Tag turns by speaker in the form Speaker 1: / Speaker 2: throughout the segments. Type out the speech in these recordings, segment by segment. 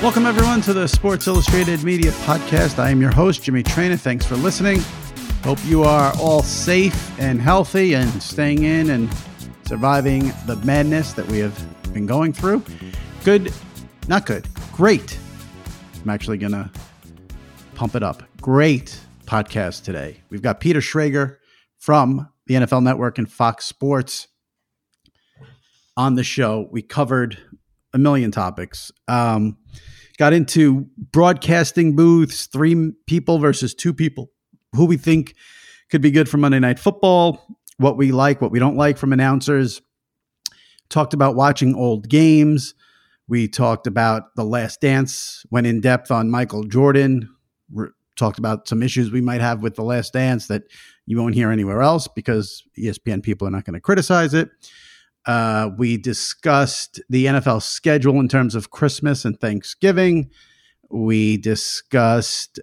Speaker 1: Welcome, everyone, to the Sports Illustrated Media Podcast. I am your host, Jimmy Traina. Thanks for listening. Hope you are all safe and healthy and staying in and surviving the madness that we have been going through. Good, not good, great. I'm actually going to pump it up. Great podcast today. We've got Peter Schrager from the NFL Network and Fox Sports on the show. We covered a million topics. Got into broadcasting booths, 3 people versus 2 people, who we think could be good for Monday Night Football, what we like, what we don't like from announcers. Talked about watching old games. We talked about The Last Dance, went in depth on Michael Jordan, talked about some issues we might have with The Last Dance that you won't hear anywhere else because ESPN people are not going to criticize it. We discussed the NFL schedule in terms of Christmas and Thanksgiving. We discussed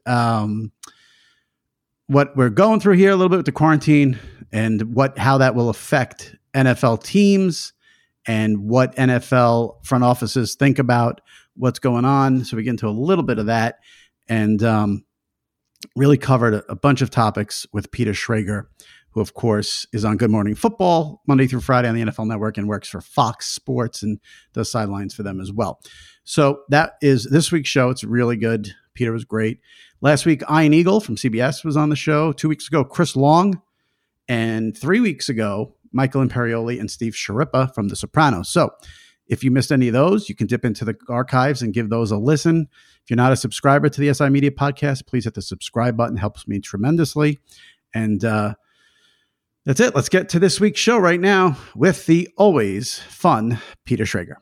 Speaker 1: what we're going through here a little bit with the quarantine and how that will affect NFL teams and what NFL front offices think about what's going on. So we get into a little bit of that and really covered a bunch of topics with Peter Schrager, who, of course, is on Good Morning Football Monday through Friday on the NFL Network and works for Fox Sports and does sidelines for them as well. So that is this week's show. It's really good. Peter was great. Last week, Ian Eagle from CBS was on the show. 2 weeks ago, Chris Long. And 3 weeks ago, Michael Imperioli and Steve Sciarippa from The Sopranos. So if you missed any of those, you can dip into the archives and give those a listen. If you're not a subscriber to the SI Media Podcast, please hit the subscribe button. It helps me tremendously. And that's it. Let's get to this week's show right now with the always fun Peter Schrager.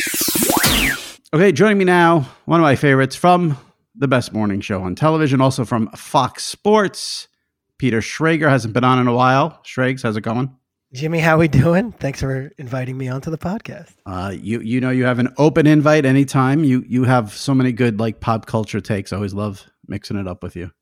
Speaker 1: Okay, joining me now, one of my favorites from the best morning show on television, also from Fox Sports. Peter Schrager hasn't been on in a while. Schrags, how's it going?
Speaker 2: Jimmy, how we doing? Thanks for inviting me onto the podcast.
Speaker 1: You know you have an open invite anytime. You have so many good like pop culture takes. I always love mixing it up with you.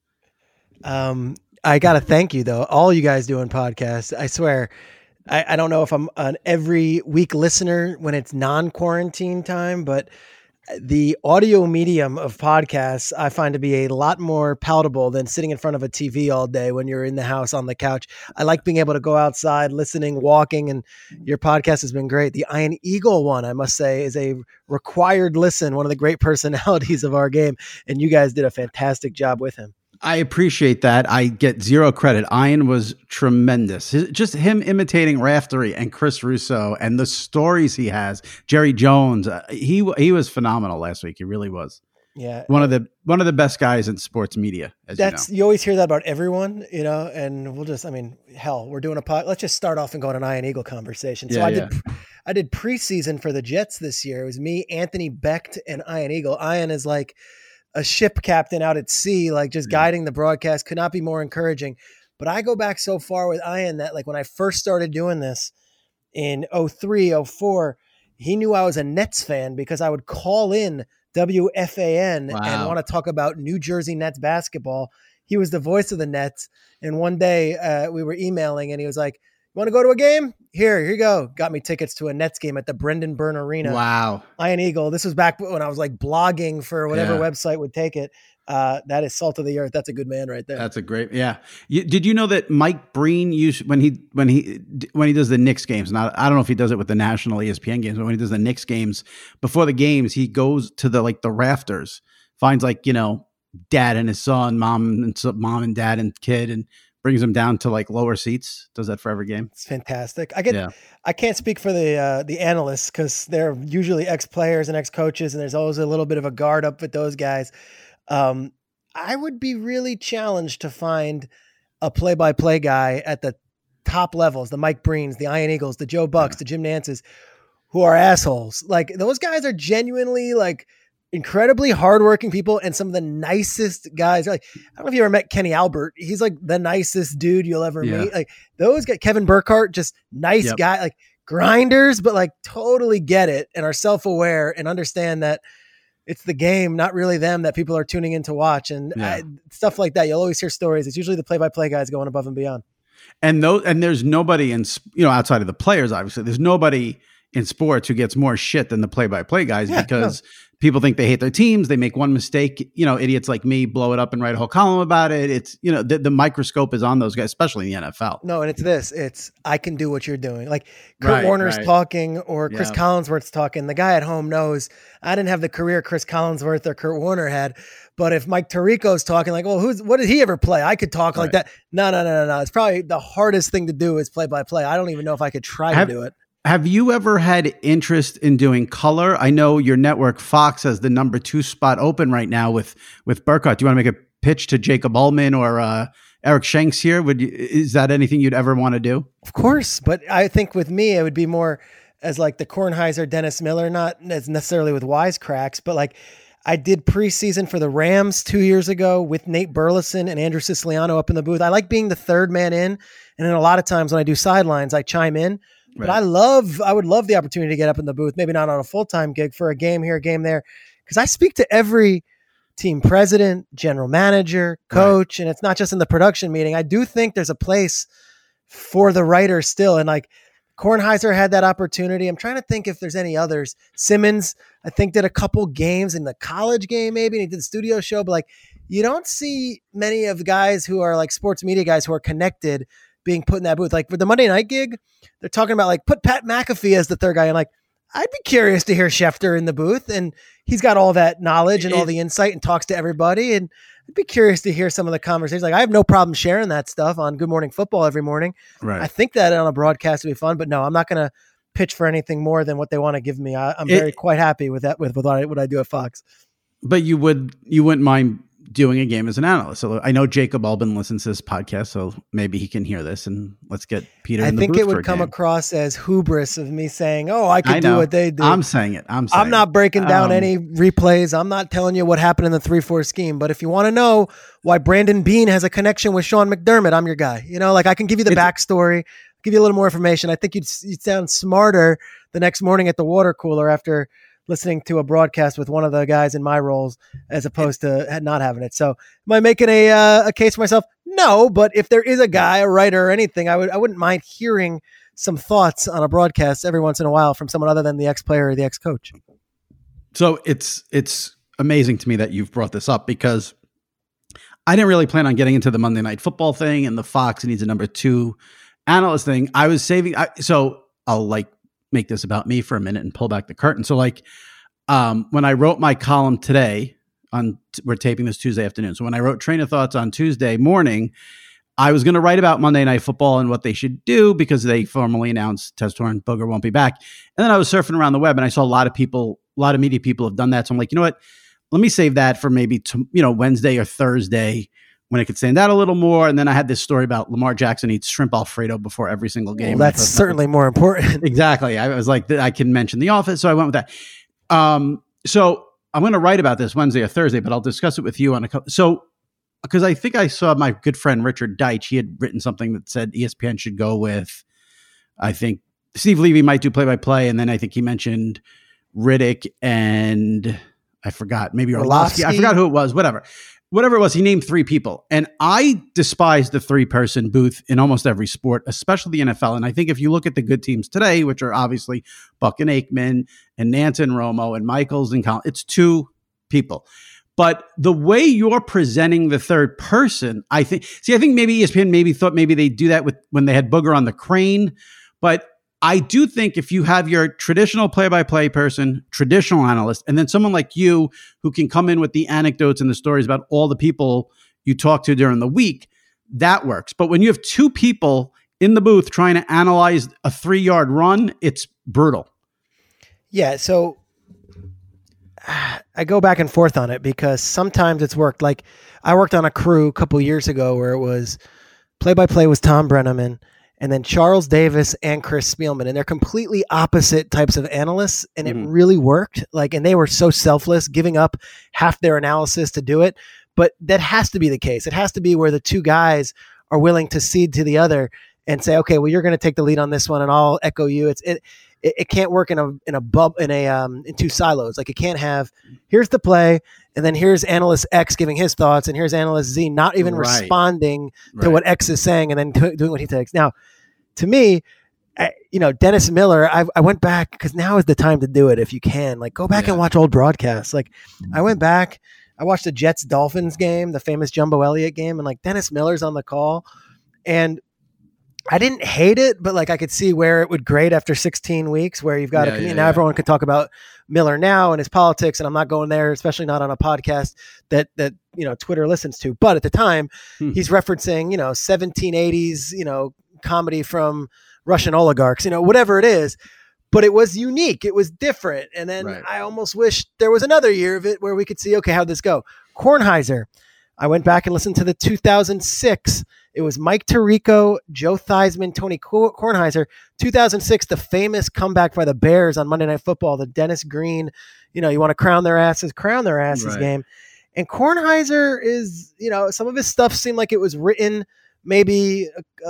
Speaker 2: I got to thank you, though. All you guys doing podcasts. I swear, I don't know if I'm an every week listener when it's non-quarantine time, but the audio medium of podcasts I find to be a lot more palatable than sitting in front of a TV all day when you're in the house on the couch. I like being able to go outside, listening, walking, and your podcast has been great. The Ian Eagle one, I must say, is a required listen, one of the great personalities of our game, and you guys did a fantastic job with him.
Speaker 1: I appreciate that. I get zero credit. Ian was tremendous. Just him imitating Raftery and Chris Russo and the stories he has. Jerry Jones. He was phenomenal last week. He really was.
Speaker 2: Yeah,
Speaker 1: one of the best guys in sports media.
Speaker 2: You always hear that about everyone, and we'll just, we're doing a pod. Let's just start off and go on an Ian Eagle conversation. So I did preseason for the Jets this year. It was me, Anthony Becht, and Ian Eagle. Ian is like a ship captain out at sea, like just guiding the broadcast. Could not be more encouraging. But I go back so far with Ian that like when I first started doing this in 03, 04, he knew I was a Nets fan because I would call in WFAN and want to talk about New Jersey Nets basketball. He was the voice of the Nets. And one day we were emailing and he was like, "You want to go to a game? Here you go." Got me tickets to a Nets game at the Brendan Byrne Arena.
Speaker 1: Wow.
Speaker 2: Ian Eagle. This was back when I was like blogging for whatever website would take it. That is salt of the earth. That's a good man right there.
Speaker 1: That's a great, Did you know that Mike Breen used when he does the Knicks games, and I don't know if he does it with the national ESPN games, but when he does the Knicks games, before the games, he goes to the rafters, finds dad and his son, mom and dad and kid, and brings them down to lower seats. Does that for every game.
Speaker 2: It's fantastic. I can't speak for the analysts because they're usually ex-players and ex-coaches, and there's always a little bit of a guard up with those guys. I would be really challenged to find a play-by-play guy at the top levels, the Mike Breens, the Ian Eagles, the Joe Bucks, the Jim Nances, who are assholes. Like those guys are genuinely incredibly hardworking people and some of the nicest guys. I don't know if you ever met Kenny Albert. He's the nicest dude you'll ever meet. Those guys, Kevin Burkhardt, just nice guy, grinders, but totally get it and are self-aware and understand that it's the game, not really them, that people are tuning in to watch and stuff like that. You'll always hear stories. It's usually the play-by-play guys going above and beyond.
Speaker 1: And there's nobody outside of the players, obviously, there's nobody in sports who gets more shit than the play-by-play guys because people think they hate their teams. They make one mistake, idiots like me blow it up and write a whole column about it. It's, the microscope is on those guys, especially in the NFL.
Speaker 2: No, and it's I can do what you're doing. Like Kurt Warner's talking or Chris Collinsworth's talking. The guy at home knows I didn't have the career Chris Collinsworth or Kurt Warner had. But if Mike Tirico's talking like, well, what did he ever play? I could talk like that. No. It's probably the hardest thing to do is play by play. I don't even know if I could try to do it.
Speaker 1: Have you ever had interest in doing color? I know your network Fox has the number 2 spot open right now with Burkhardt. Do you want to make a pitch to Jacob Ullman or Eric Shanks here? Is that anything you'd ever want to do?
Speaker 2: Of course, but I think with me it would be more as like the Kornheiser, Dennis Miller, not as necessarily with wisecracks, but like I did preseason for the Rams 2 years ago with Nate Burleson and Andrew Siciliano up in the booth. I like being the third man in, and then a lot of times when I do sidelines, I chime in. But I would love the opportunity to get up in the booth, maybe not on a full-time gig, for a game here, a game there, because I speak to every team president, general manager, coach, and it's not just in the production meeting. I do think there's a place for the writer still. And like Kornheiser had that opportunity. I'm trying to think if there's any others. Simmons, I think, did a couple games in the college game maybe, and he did the studio show, but like you don't see many of the guys who are like sports media guys who are connected being put in that booth. Like for the Monday night gig, they're talking about like put Pat McAfee as the third guy. And like, I'd be curious to hear Schefter in the booth, and he's got all that knowledge and all the insight and talks to everybody. And I'd be curious to hear some of the conversations. Like I have no problem sharing that stuff on Good Morning Football every morning. Right. I think that on a broadcast would be fun, but no, I'm not going to pitch for anything more than what they want to give me. I'm quite happy with that, with what I do at Fox.
Speaker 1: But you wouldn't mind doing a game as an analyst. So I know Jacob Ullman listens to this podcast, so maybe he can hear this, and let's get Peter in the booth.
Speaker 2: I think it would come across as hubris of me saying, oh, I could do what they do.
Speaker 1: I'm saying it. I'm
Speaker 2: not breaking down any replays. I'm not telling you what happened in the 3-4 scheme. But if you want to know why Brandon Beane has a connection with Sean McDermott, I'm your guy. Like I can give you the backstory, give you a little more information. I think you'd sound smarter the next morning at the water cooler after listening to a broadcast with one of the guys in my roles as opposed to not having it. So am I making a case for myself? No, but if there is a guy, a writer or anything, I wouldn't mind hearing some thoughts on a broadcast every once in a while from someone other than the ex-player or the ex-coach.
Speaker 1: So it's amazing to me that you've brought this up, because I didn't really plan on getting into the Monday Night Football thing and the Fox needs a number 2 analyst thing. I was saving. So I'll make this about me for a minute and pull back the curtain. So when I wrote my column today we're taping this Tuesday afternoon. So when I wrote Train of Thoughts on Tuesday morning, I was going to write about Monday Night Football and what they should do because they formally announced Tez Torrent Booger won't be back. And then I was surfing around the web and I saw a lot of media people have done that. So I'm like, you know what, let me save that for maybe Wednesday or Thursday when it could stand out a little more. And then I had this story about Lamar Jackson eats shrimp Alfredo before every single game.
Speaker 2: Well, that's certainly more important.
Speaker 1: Exactly. I was like, I can mention The Office. So I went with that. So I'm going to write about this Wednesday or Thursday, but I'll discuss it with you on because I think I saw my good friend Richard Deitch. He had written something that said ESPN should go with, I think Steve Levy might do play-by-play. And then I think he mentioned Riddick and I forgot, maybe Orlovsky. I forgot who it was, whatever it was, he named 3 people. And I despise the 3-person booth in almost every sport, especially the NFL. And I think if you look at the good teams today, which are obviously Buck and Aikman and Nance and Romo and Michaels and Collins, it's 2 people. But the way you're presenting the third person, I think maybe ESPN thought they'd do that when they had Booger on the crane. But I do think if you have your traditional play-by-play person, traditional analyst, and then someone like you who can come in with the anecdotes and the stories about all the people you talk to during the week, that works. But when you have 2 people in the booth trying to analyze a 3-yard run, it's brutal.
Speaker 2: Yeah, so I go back and forth on it because sometimes it's worked. Like I worked on a crew a couple years ago where it was play-by-play was Tom Brenneman, and then Charles Davis and Chris Spielman, and they're completely opposite types of analysts, and it really worked. And they were so selfless, giving up half their analysis to do it. But that has to be the case. It has to be where the 2 guys are willing to cede to the other and say, okay, well, you're going to take the lead on this one, and I'll echo you. It can't work in 2 silos. Like it can't have here's the play, and then here's analyst X giving his thoughts, and here's analyst Z not even responding to what X is saying, and then doing what he takes. Now, to me, Dennis Miller, I went back because now is the time to do it. If you can, like, go back and watch old broadcasts. Like, I went back, I watched the Jets Dolphins game, the famous Jumbo Elliott game, and like Dennis Miller's on the call, and I didn't hate it, but like I could see where it would grade after 16 weeks, where you've got now everyone can talk about Miller now and his politics, and I'm not going there, especially not on a podcast that Twitter listens to. But at the time, he's referencing 1780s comedy from Russian oligarchs, whatever it is. But it was unique, it was different, and then I almost wish there was another year of it where we could see, okay, how'd this go? Kornheiser. I went back and listened to the 2006. It was Mike Tirico, Joe Theismann, Tony Kornheiser. 2006, the famous comeback by the Bears on Monday Night Football, the Dennis Green, you want to crown their asses game. And Kornheiser is, some of his stuff seemed like it was written maybe,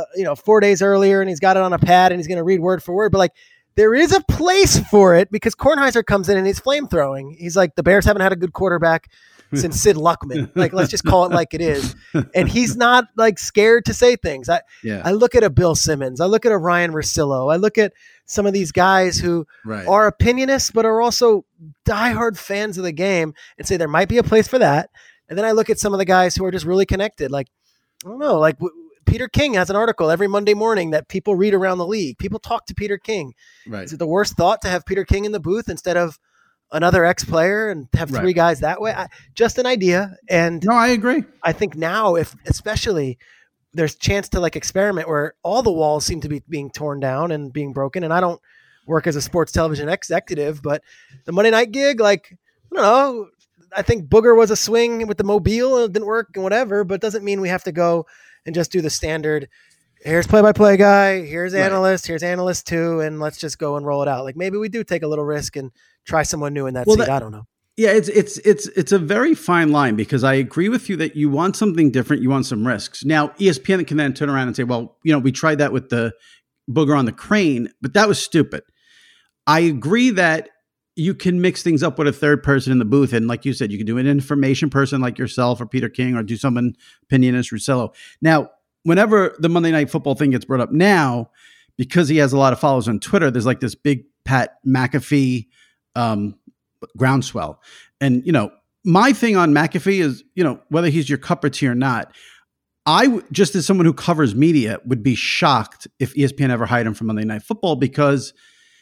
Speaker 2: 4 days earlier, and he's got it on a pad and he's going to read word for word. But like, there is a place for it because Kornheiser comes in and he's flame throwing. He's like, the Bears haven't had a good quarterback since Sid Luckman. Like, let's just call it like it is. And he's not like scared to say things. I look at a Bill Simmons. I look at a Ryan Russillo. I look at some of these guys who are opinionists, but are also diehard fans of the game and say there might be a place for that. And then I look at some of the guys who are just really connected. Like, I don't know, like Peter King has an article every Monday morning that people read around the league. People talk to Peter King. Right. Is it the worst thought to have Peter King in the booth instead of another ex-player and have three guys that way? Just an idea. And
Speaker 1: no, I agree.
Speaker 2: I think now, if especially there's chance to like experiment where all the walls seem to be being torn down and being broken. And I don't work as a sports television executive, but the Monday night gig, like, I don't know, I think Booger was a swing with the Mobile and it didn't work and whatever, but it doesn't mean we have to go and just do the standard. Here's play-by-play guy, here's analyst, here's analyst 2, and let's just go and roll it out. Like, maybe we do take a little risk and try someone new in that seat. I don't know.
Speaker 1: Yeah, it's a very fine line because I agree with you that you want something different, you want some risks. Now, ESPN can then turn around and say, well, we tried that with the Booger on the crane, but that was stupid. I agree that you can mix things up with a third person in the booth. And like you said, you can do an information person like yourself or Peter King, or do someone opinionist, Russillo. Now, whenever the Monday Night Football thing gets brought up now, because he has a lot of followers on Twitter, there's like this big Pat McAfee groundswell. And, my thing on McAfee is, whether he's your cup of tea or not, just as someone who covers media, would be shocked if ESPN ever hired him for Monday Night Football, because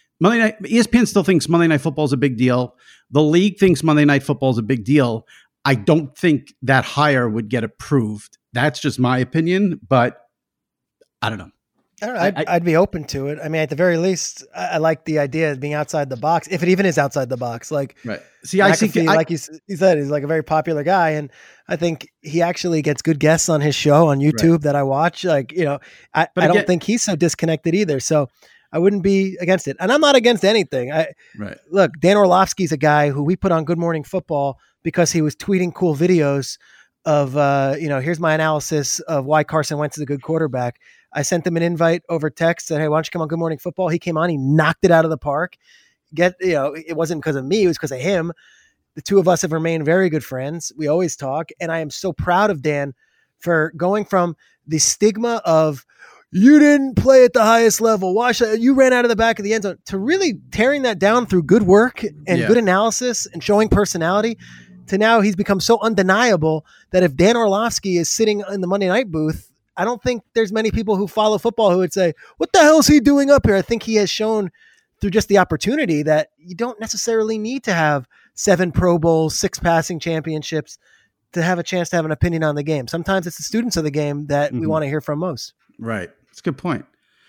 Speaker 1: ESPN still thinks Monday Night Football is a big deal. The league thinks Monday Night Football is a big deal. I don't think that hire would get approved. That's just my opinion, but I don't know.
Speaker 2: I don't know. I'd be open to it. I mean, at the very least, I like the idea of being outside the box, if it even is outside the box. Like,
Speaker 1: right. See, McAfee,
Speaker 2: like you said, he's like a very popular guy, and I think he actually gets good guests on his show on YouTube that I watch. Like, I don't think he's so disconnected either. So I wouldn't be against it. And I'm not against anything. Look, Dan Orlovsky's a guy who we put on Good Morning Football because he was tweeting cool videos of, here's my analysis of why Carson Wentz is a good quarterback. I sent him an invite over text, said, hey, why don't you come on Good Morning Football? He came on, he knocked it out of the park. It wasn't because of me, it was because of him. The two of us have remained very good friends. We always talk. And I am so proud of Dan for going from the stigma of, you didn't play at the highest level, you ran out of the back of the end zone, to really tearing that down through good work and good analysis and showing personality, to now he's become so undeniable that if Dan Orlovsky is sitting in the Monday night booth, I don't think there's many people who follow football who would say, what the hell is he doing up here? I think he has shown through just the opportunity that you don't necessarily need to have 7 Pro Bowls, 6 passing championships to have a chance to have an opinion on the game. Sometimes it's the students of the game that we want to hear from most.
Speaker 1: Right. That's a good point.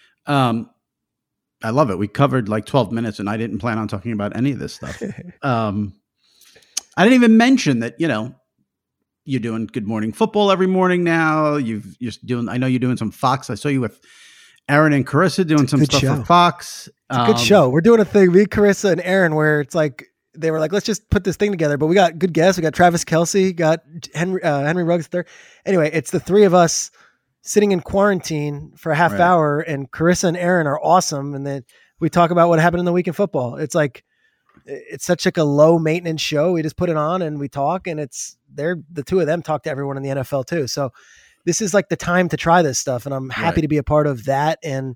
Speaker 1: I love it. We covered like 12 minutes and I didn't plan on talking about any of this stuff. I didn't even mention that, you're doing Good Morning Football every morning now. I know you're doing some Fox. I saw you with Aaron and Carissa doing some stuff for Fox.
Speaker 2: It's a good show. We're doing a thing, me, Carissa, and Aaron, where it's like, they were like, let's just put this thing together. But we got good guests. We got Travis Kelce, got Henry Ruggs III. Anyway, it's the three of us sitting in quarantine for a half hour, and Carissa and Aaron are awesome. And then we talk about what happened in the week in football. It's like, it's such like a low maintenance show. We just put it on and we talk, and the two of them talk to everyone in the NFL too. So this is like the time to try this stuff. And I'm happy to be a part of that and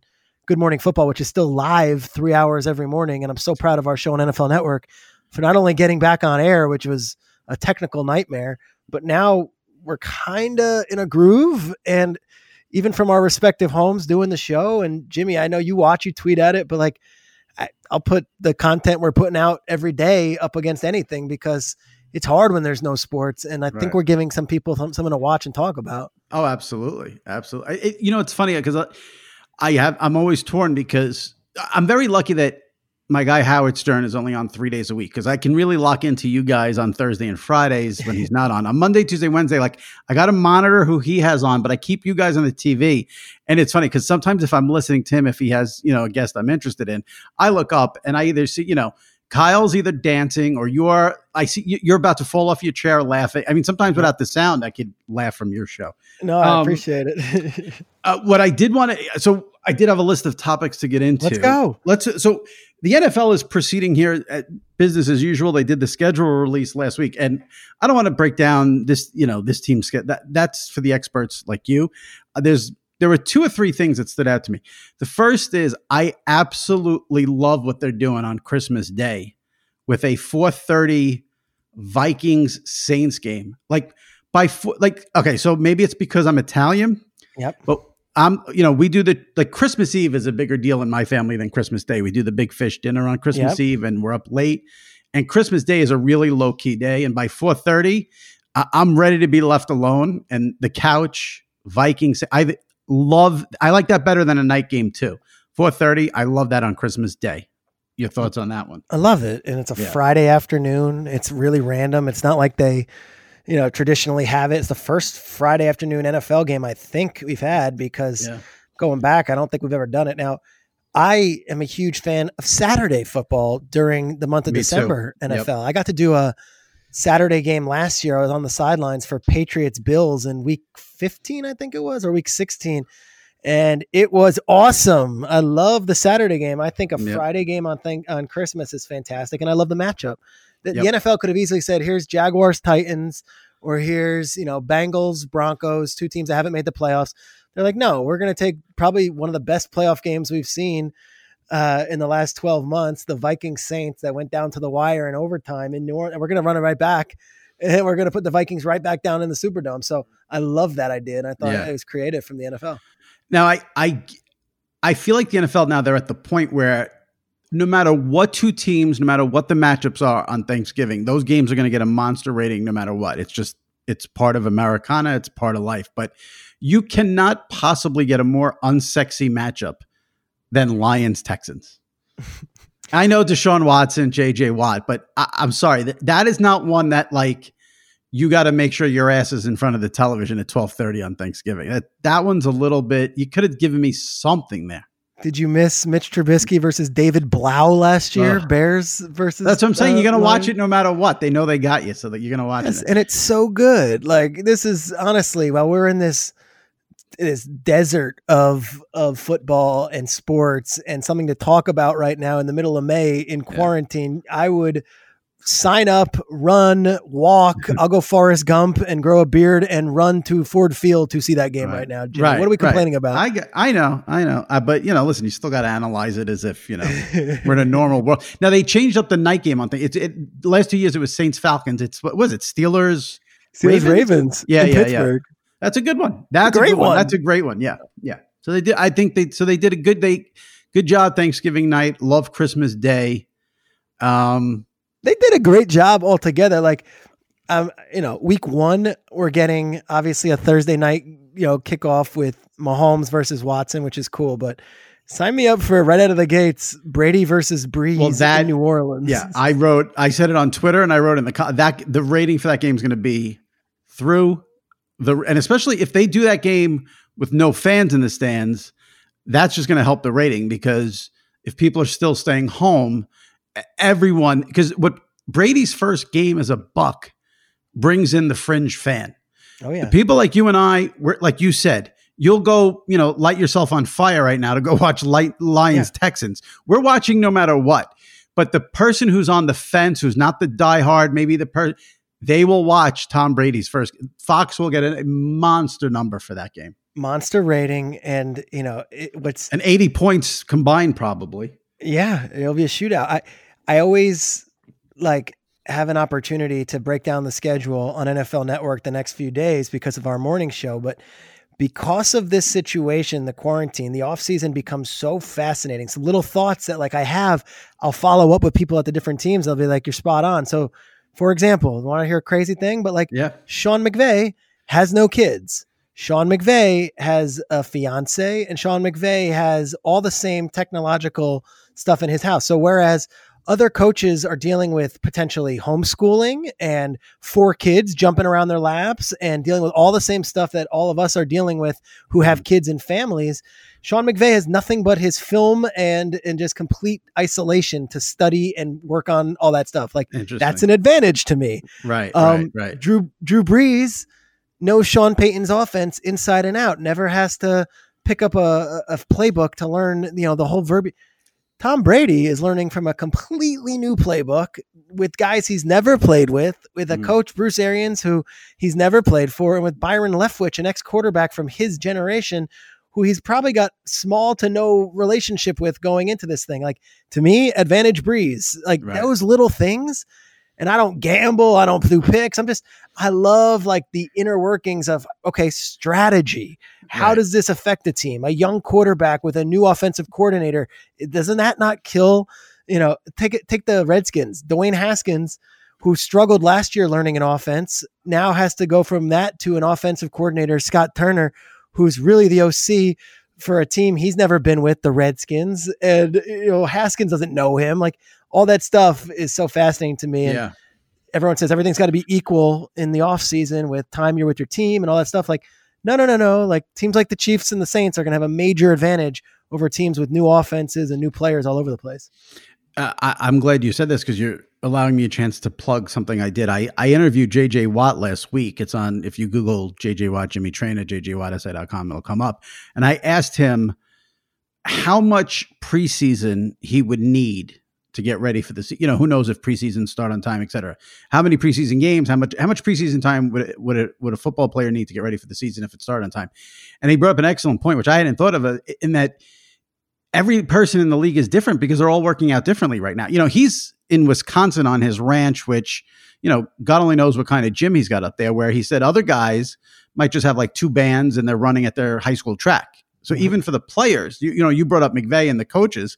Speaker 2: Good Morning Football, which is still live 3 hours every morning. And I'm so proud of our show on NFL Network for not only getting back on air, which was a technical nightmare, but now we're kind of in a groove, and even from our respective homes doing the show. And Jimmy, I know you watch, you tweet at it, but like I'll put the content we're putting out every day up against anything because it's hard when there's no sports. And I think we're giving some people something to watch and talk about.
Speaker 1: Oh, absolutely. Absolutely. It's funny because I'm always torn because I'm very lucky that my guy Howard Stern is only on 3 days a week because I can really lock into you guys on Thursday and Fridays when he's not on. On Monday, Tuesday, Wednesday, like I got to monitor who he has on, but I keep you guys on the TV. And it's funny because sometimes if I'm listening to him, if he has, a guest I'm interested in, I look up and I either see, Kyle's either dancing or I see you're about to fall off your chair laughing. I mean, sometimes without the sound, I could laugh from your show.
Speaker 2: No, I appreciate it.
Speaker 1: What I did want to, so I did have a list of topics to get into.
Speaker 2: Let's go.
Speaker 1: So the NFL is proceeding here at business as usual. They did the schedule release last week, and I don't want to break down this, this team's schedule. That's for the experts like you. There were 2 or 3 things that stood out to me. The first is I absolutely love what they're doing on Christmas Day with a 4:30 Vikings Saints game. Okay, so maybe it's because I'm Italian.
Speaker 2: Yep.
Speaker 1: But we do Christmas Eve is a bigger deal in my family than Christmas Day. We do the big fish dinner on Christmas Eve and we're up late. And Christmas Day is a really low key day. And by 4:30, I'm ready to be left alone. And the couch, Vikings, I like that better than a night game too. 4:30, I love that on Christmas Day. Your thoughts on that one?
Speaker 2: I love it. And it's a Friday afternoon. It's really random. It's not like they traditionally have it. It's the first Friday afternoon NFL game I think we've had because going back, I don't think we've ever done it. Now, I am a huge fan of Saturday football during the month of December NFL. Yep. I got to do a Saturday game last year. I was on the sidelines for Patriots Bills in week 15, I think it was, or week 16. And it was awesome. I love the Saturday game. I think a Friday game on Christmas is fantastic. And I love the matchup. The NFL could have easily said, here's Jaguars, Titans, or here's, Bengals, Broncos, 2 teams that haven't made the playoffs. They're like, no, we're going to take probably one of the best playoff games we've seen in the last 12 months, the Vikings Saints that went down to the wire in overtime in New Orleans. And we're going to run it right back. And we're going to put the Vikings right back down in the Superdome. So I love that idea. And I thought it was creative from the NFL.
Speaker 1: Now, I feel like the NFL now, they're at the point where no matter what 2 teams, no matter what the matchups are on Thanksgiving, those games are going to get a monster rating no matter what. It's part of Americana. It's part of life. But you cannot possibly get a more unsexy matchup than Lions-Texans. I know Deshaun Watson, J.J. Watt, but I'm sorry. That is not one that, you got to make sure your ass is in front of the television at 12:30 on Thanksgiving. That one's a little bit, you could have given me something there.
Speaker 2: Did you miss Mitch Trubisky versus David Blau last year? Bears versus.
Speaker 1: That's what I'm saying. You're going to watch it no matter what. They know they got you, so that you're going to watch it.
Speaker 2: And it's so good. This is honestly, while we're in this desert of football and sports and something to talk about right now in the middle of May in quarantine, I would sign up, run, walk. I'll go Forrest Gump and grow a beard and run to Ford Field to see that game right now. Jimmy, what are we complaining about?
Speaker 1: I know. But listen, you still got to analyze it as if, we're in a normal world. Now they changed up the night game on things. The last 2 years it was Saints Falcons. What was it? Steelers
Speaker 2: Ravens.
Speaker 1: Yeah.
Speaker 2: Pittsburgh.
Speaker 1: That's a good one. That's a great one. That's a great one. Yeah. Yeah. So they did, they did a good job Thanksgiving night. Love Christmas Day.
Speaker 2: They did a great job altogether. Week 1, we're getting obviously a Thursday night, kickoff with Mahomes versus Watson, which is cool. But sign me up for right out of the gates, Brady versus Breeze in New Orleans.
Speaker 1: Yeah, I said it on Twitter, and I wrote in the rating for that game is going to be and especially if they do that game with no fans in the stands, that's just going to help the rating because if people are still staying home. Everyone, because what Brady's first game as a Buck brings in the fringe fan.
Speaker 2: Oh yeah,
Speaker 1: the people like you and I, like you said, you'll go, light yourself on fire right now to go watch Lions Texans. We're watching no matter what. But the person who's on the fence, who's not the diehard, maybe they will watch Tom Brady's first. Fox will get a monster number for that game.
Speaker 2: Monster rating. And, what's
Speaker 1: and 80 points combined, probably.
Speaker 2: Yeah, it'll be a shootout. I always have an opportunity to break down the schedule on NFL Network the next few days because of our morning show. But because of this situation, the quarantine, the offseason becomes so fascinating. Some little thoughts that I'll follow up with people at the different teams. They'll be like, you're spot on. So for example, want to hear a crazy thing? But Sean McVay has no kids. Sean McVay has a fiance, and Sean McVay has all the same technological stuff in his house. So whereas other coaches are dealing with potentially homeschooling and 4 kids jumping around their laps and dealing with all the same stuff that all of us are dealing with who have kids and families, Sean McVay has nothing but his film and just complete isolation to study and work on all that stuff. That's an advantage to me.
Speaker 1: Right.
Speaker 2: Drew Brees knows Sean Payton's offense inside and out, never has to pick up a playbook to learn, the whole verbiage. Tom Brady is learning from a completely new playbook with guys he's never played with a coach, Bruce Arians, who he's never played for, and with Byron Leftwich, an ex-quarterback from his generation, who he's probably got small to no relationship with going into this thing. To me, advantage Breeze, those little things. And I don't gamble. I don't do picks. I love the inner workings of, strategy. How does this affect the team? A young quarterback with a new offensive coordinator. Doesn't that not kill, take the Redskins, Dwayne Haskins, who struggled last year learning an offense, now has to go from that to an offensive coordinator, Scott Turner, who's really the OC for a team he's never been with, the Redskins. And, Haskins doesn't know him. All that stuff is so fascinating to me. And everyone says everything's got to be equal in the off season with time you're with your team and all that stuff. No. Teams like the Chiefs and the Saints are going to have a major advantage over teams with new offenses and new players all over the place.
Speaker 1: I'm glad you said this because you're allowing me a chance to plug something I did. I interviewed JJ Watt last week. It's on, if you Google JJ Watt, Jimmy Traina, jjwattsa.com, it'll come up. And I asked him how much preseason he would need to get ready for this. Who knows if preseason start on time, et cetera. How many preseason games, how much preseason time would a football player need to get ready for the season if it started on time? And he brought up an excellent point, which I hadn't thought of, in that every person in the league is different because they're all working out differently right now. He's in Wisconsin on his ranch, which, God only knows what kind of gym he's got up there, where he said other guys might just have 2 bands and they're running at their high school track. So even for the players, you brought up McVay and the coaches,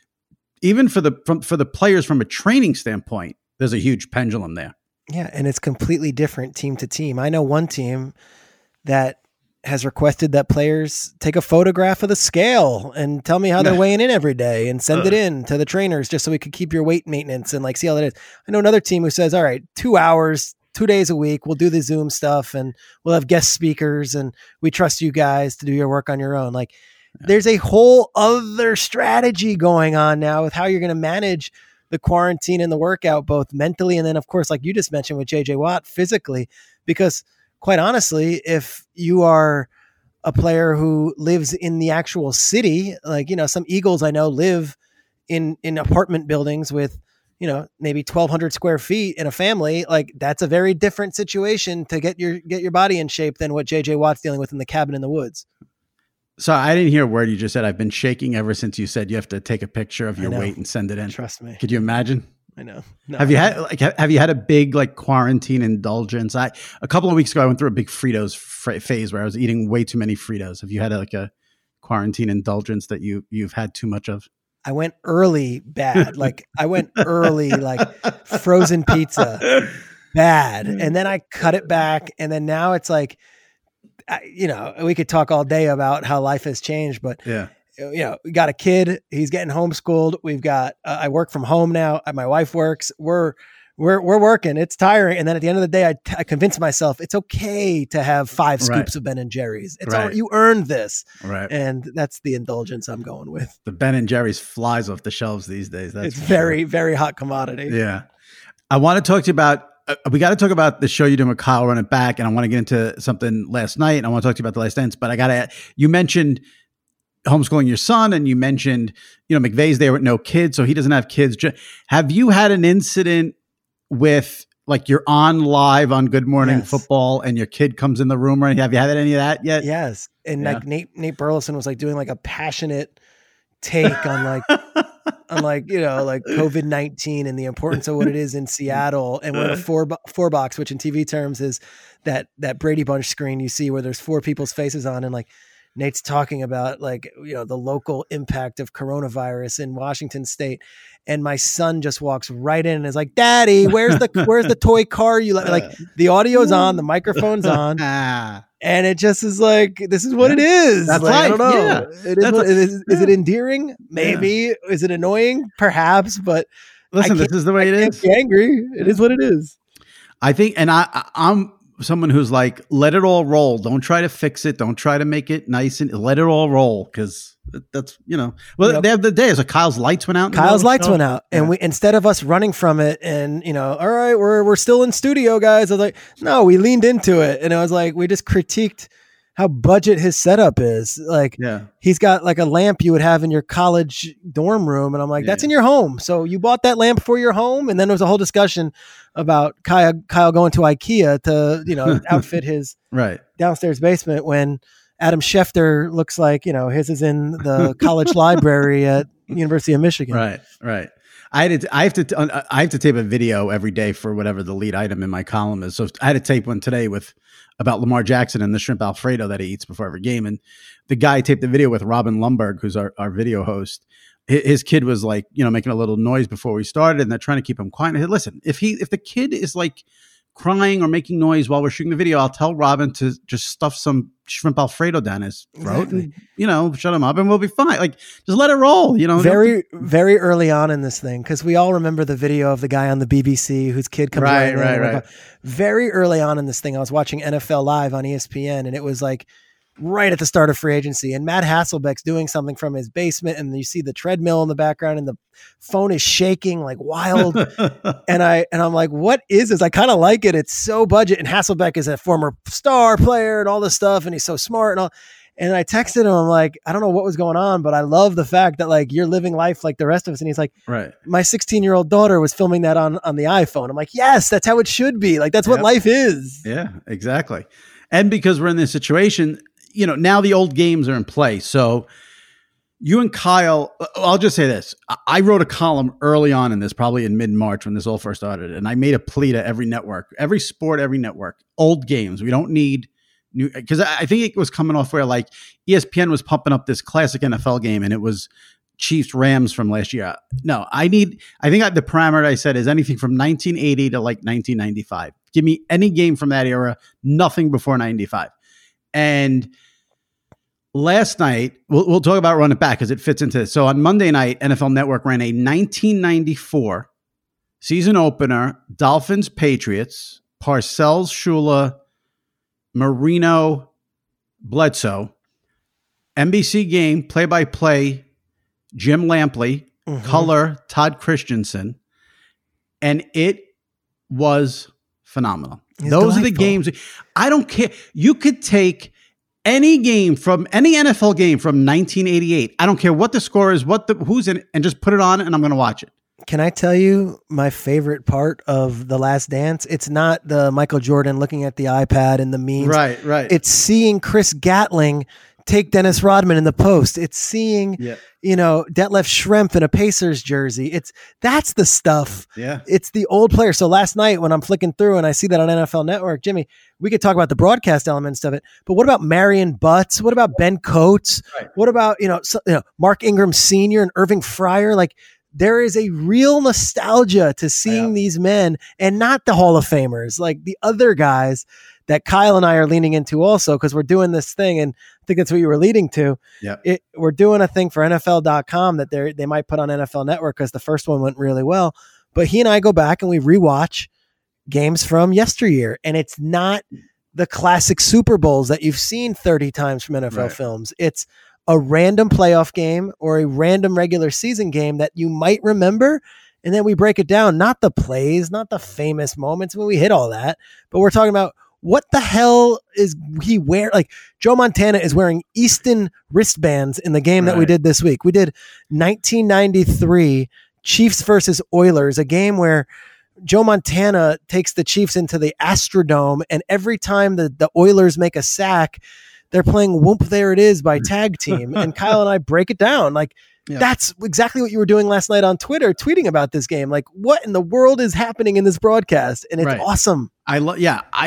Speaker 1: even for the players from a training standpoint, there's a huge pendulum there.
Speaker 2: Yeah. And it's completely different team to team. I know one team that has requested that players take a photograph of the scale and tell me how they're weighing in every day and send it in to the trainers just so we could keep your weight maintenance and see how that is. I know another team who says, all right, 2 hours, 2 days a week, we'll do the Zoom stuff and we'll have guest speakers and we trust you guys to do your work on your own. There's a whole other strategy going on now with how you're going to manage the quarantine and the workout, both mentally and then, of course, like you just mentioned with JJ Watt, physically, because quite honestly, if you are a player who lives in the actual city, some Eagles I know live in apartment buildings with, maybe 1,200 square feet in a family, that's a very different situation to get your body in shape than what JJ Watt's dealing with in the cabin in the woods.
Speaker 1: So I didn't hear a word you just said. I've been shaking ever since you said you have to take a picture of your weight and send it in.
Speaker 2: Trust me.
Speaker 1: Could you imagine?
Speaker 2: I know.
Speaker 1: No, have you had a big quarantine indulgence? A couple of weeks ago, I went through a big Fritos phase where I was eating way too many Fritos. Have you had a quarantine indulgence that you've had too much of?
Speaker 2: I went early bad. I went early, frozen pizza bad. And then I cut it back. And then now it's we could talk all day about how life has changed, but
Speaker 1: yeah.
Speaker 2: We got a kid, he's getting homeschooled. We've got, I work from home now. My wife works. We're working. It's tiring. And then at the end of the day, I convince myself it's okay to have 5 scoops of Ben & Jerry's. You earned this.
Speaker 1: Right.
Speaker 2: And that's the indulgence I'm going with.
Speaker 1: The Ben & Jerry's flies off the shelves these days. It's
Speaker 2: very, very hot commodity.
Speaker 1: Yeah. I want to talk to you about, we got to talk about the show you did with Kyle Run It Back. And I want to get into something last night. And I want to talk to you about The Last Dance, but you mentioned homeschooling your son, and you mentioned, McVay's there with no kids, so he doesn't have kids. Have you had an incident with like you're on live on Good Morning Football and your kid comes in the room, right? Have you had any of that yet?
Speaker 2: Yes. And like Nate Burleson was like doing like a passionate take on like like COVID-19 and the importance of what it is in Seattle, and one of the four box, which in TV terms is that Brady Bunch screen you see where there's four people's faces on, and like Nate's talking about like, the local impact of coronavirus in Washington State. And my son just walks right in and is like, "Daddy, where's the toy car you like the audio's on, the microphone's on." And it just is like, this is what it is.
Speaker 1: That's
Speaker 2: like,
Speaker 1: life.
Speaker 2: I don't know.
Speaker 1: Yeah.
Speaker 2: It is. Is it endearing? Maybe. Yeah. Is it annoying? Perhaps. But
Speaker 1: listen, this is the way it is.
Speaker 2: Be angry. It is what it is.
Speaker 1: I think, and I'm someone who's like, let it all roll. Don't try to fix it. Don't try to make it nice, and let it all roll, because that's Well, the other day, Kyle's lights went out.
Speaker 2: Kyle's lights went out, and we, instead of us running from it, and all right, we're still in studio, guys. I was like, no, we leaned into it, and I was like, we just critiqued how budget his setup is. Like, he's got like a lamp you would have in your college dorm room, and I'm like, that's in your home, so you bought that lamp for your home. And then there was a whole discussion about Kyle going to IKEA to outfit his downstairs basement when Adam Schefter looks like his is in the college library at University of Michigan.
Speaker 1: Right. I have to tape a video every day for whatever the lead item in my column is. So I had to tape one today about Lamar Jackson and the shrimp Alfredo that he eats before every game. And the guy taped the video with Robin Lumberg, who's our video host. His kid was like, making a little noise before we started, and they're trying to keep him quiet. And I said, listen, if the kid is like crying or making noise while we're shooting the video, I'll tell Robin to just stuff some shrimp Alfredo down his throat, and, shut him up, and we'll be fine. Like, just let it roll,
Speaker 2: Very, very early on in this thing, because we all remember the video of the guy on the BBC whose kid comes
Speaker 1: right.
Speaker 2: Very early on in this thing, I was watching NFL Live on ESPN, and it was like right at the start of free agency, and Matt Hasselbeck's doing something from his basement, and you see the treadmill in the background, and the phone is shaking like wild. and I'm like, what is this? I kind of like it. It's so budget. And Hasselbeck is a former star player and all this stuff, and he's so smart and all. And I texted him, I'm like, I don't know what was going on, but I love the fact that like you're living life like the rest of us. And he's like, my 16-year-old daughter was filming that on the iPhone. I'm like, yes, that's how it should be. Like, that's what life is.
Speaker 1: Yeah, exactly. And because we're in this situation, now the old games are in play. So you and Kyle, I'll just say this. I wrote a column early on in this, probably in mid-March when this all first started. And I made a plea to every network, every sport, every network, old games. We don't need new, because I think it was coming off where like ESPN was pumping up this classic NFL game, and it was Chiefs Rams from last year. No, I think the parameter I said is anything from 1980 to like 1995. Give me any game from that era, nothing before 95. And last night, we'll talk about Run It Back because it fits into this. So on Monday night, NFL Network ran a 1994 season opener, Dolphins Patriots, Parcells, Shula, Marino, Bledsoe, NBC game, play-by-play, Jim Lampley, color, Todd Christensen, and it was phenomenal. Those are the games. I don't care. You could take any game from any NFL game from 1988. I don't care what the score is, who's in it, and just put it on, and I'm going to watch it.
Speaker 2: Can I tell you my favorite part of The Last Dance? It's not the Michael Jordan looking at the iPad and the memes.
Speaker 1: Right.
Speaker 2: It's seeing Chris Gatling take Dennis Rodman in the post. It's seeing, Detlef Schrempf in a Pacers jersey. That's the stuff.
Speaker 1: Yeah.
Speaker 2: It's the old player. So last night when I'm flicking through and I see that on NFL Network, Jimmy, we could talk about the broadcast elements of it, but what about Marion Butts? What about Ben Coates? Right. What about, Mark Ingram Sr. and Irving Fryer? Like, there is a real nostalgia to seeing these men, and not the Hall of Famers, like the other guys that Kyle and I are leaning into also, because we're doing this thing, and I think that's what you were leading to.
Speaker 1: Yeah,
Speaker 2: we're doing a thing for NFL.com that they might put on NFL Network because the first one went really well. But he and I go back and we rewatch games from yesteryear, and it's not the classic Super Bowls that you've seen 30 times from NFL films. It's a random playoff game or a random regular season game that you might remember. And then we break it down, not the plays, not the famous moments when we hit all that, but we're talking about what the hell is he wearing? Like, Joe Montana is wearing Easton wristbands in the game that we did this week. We did 1993 Chiefs versus Oilers, a game where Joe Montana takes the Chiefs into the Astrodome, and every time the Oilers make a sack, they're playing Whoop There It Is by Tag Team. And Kyle and I break it down. Like, that's exactly what you were doing last night on Twitter, tweeting about this game. Like, what in the world is happening in this broadcast? And it's awesome.
Speaker 1: I love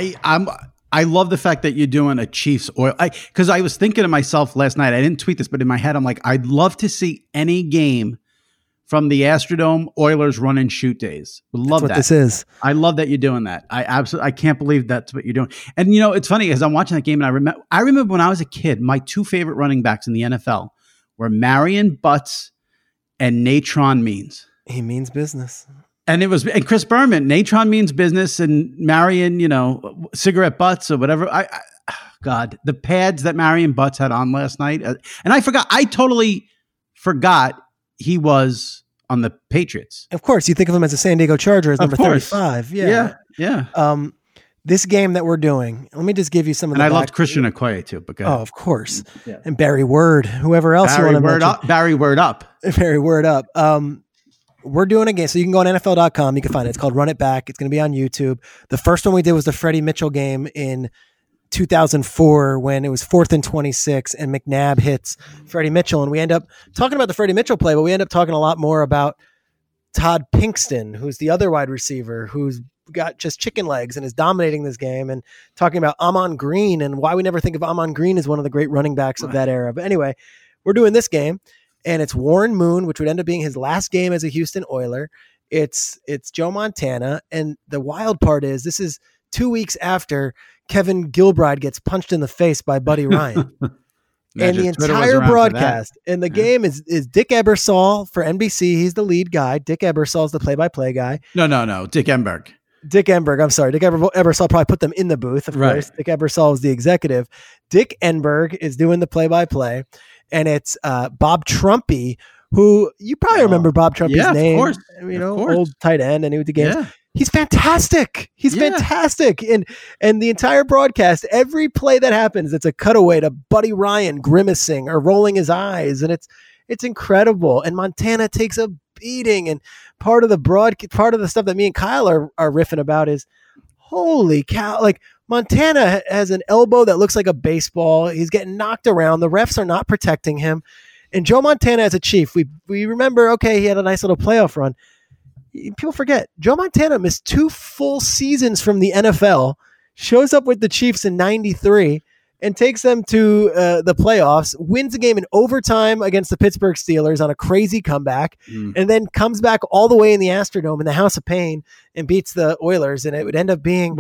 Speaker 1: the fact that you're doing a Chiefs oil. Because I was thinking to myself last night, I didn't tweet this, but in my head, I'm like, I'd love to see any game from the Astrodome Oilers run and shoot days. Love that.
Speaker 2: This is.
Speaker 1: I love that you're doing that. I can't believe that's what you're doing. And you know, it's funny as I'm watching that game, and I remember when I was a kid, my two favorite running backs in the NFL were Marion Butts and Natron Means.
Speaker 2: He means business.
Speaker 1: And Chris Berman. Natron means business, and Marion, you know, cigarette butts or whatever. God, the pads that Marion Butts had on last night, and I totally forgot he was on the Patriots.
Speaker 2: Of course, you think of him as a San Diego Charger as number 35. Yeah. This game that we're doing, let me just give you some of the.
Speaker 1: And I loved Christian Okoye too. But
Speaker 2: of course, and Barry Word, whoever else you want to mention.
Speaker 1: Barry Word up.
Speaker 2: Barry Word up. We're doing a game, so you can go on NFL.com. You can find it. It's called Run It Back. It's going to be on YouTube. The first one we did was the Freddie Mitchell game in 2004 when it was 4th and 26 and McNabb hits Freddie Mitchell. And we end up talking about the Freddie Mitchell play, but we end up talking a lot more about Todd Pinkston, who's the other wide receiver, who's got just chicken legs and is dominating this game, and talking about Amon Green and why we never think of Amon Green as one of the great running backs of that era. But anyway, we're doing this game. And it's Warren Moon, which would end up being his last game as a Houston Oiler. It's Joe Montana. And the wild part is this is 2 weeks after Kevin Gilbride gets punched in the face by Buddy Ryan. And the entire broadcast and the game is Dick Ebersol for NBC. He's the lead guy. Dick Ebersol is the play-by-play guy.
Speaker 1: No. Dick Enberg.
Speaker 2: I'm sorry. Dick Ebersol probably put them in the booth, of course. Dick Ebersol is the executive. Dick Enberg is doing the play-by-play. And it's Bob Trumpy, who you probably remember Bob Trumpy's name. Of course. You know, old tight end, and he was the games. Yeah. He's fantastic. He's fantastic. And the entire broadcast, every play that happens, it's a cutaway to Buddy Ryan grimacing or rolling his eyes. And it's incredible. And Montana takes a beating. And part of the stuff that me and Kyle are riffing about is, holy cow, like Montana has an elbow that looks like a baseball. He's getting knocked around. The refs are not protecting him. And Joe Montana as a Chief, we remember, okay, he had a nice little playoff run. People forget, Joe Montana missed 2 full seasons from the NFL, shows up with the Chiefs in 93, and takes them to the playoffs, wins a game in overtime against the Pittsburgh Steelers on a crazy comeback, and then comes back all the way in the Astrodome in the House of Pain and beats the Oilers. And it would end up being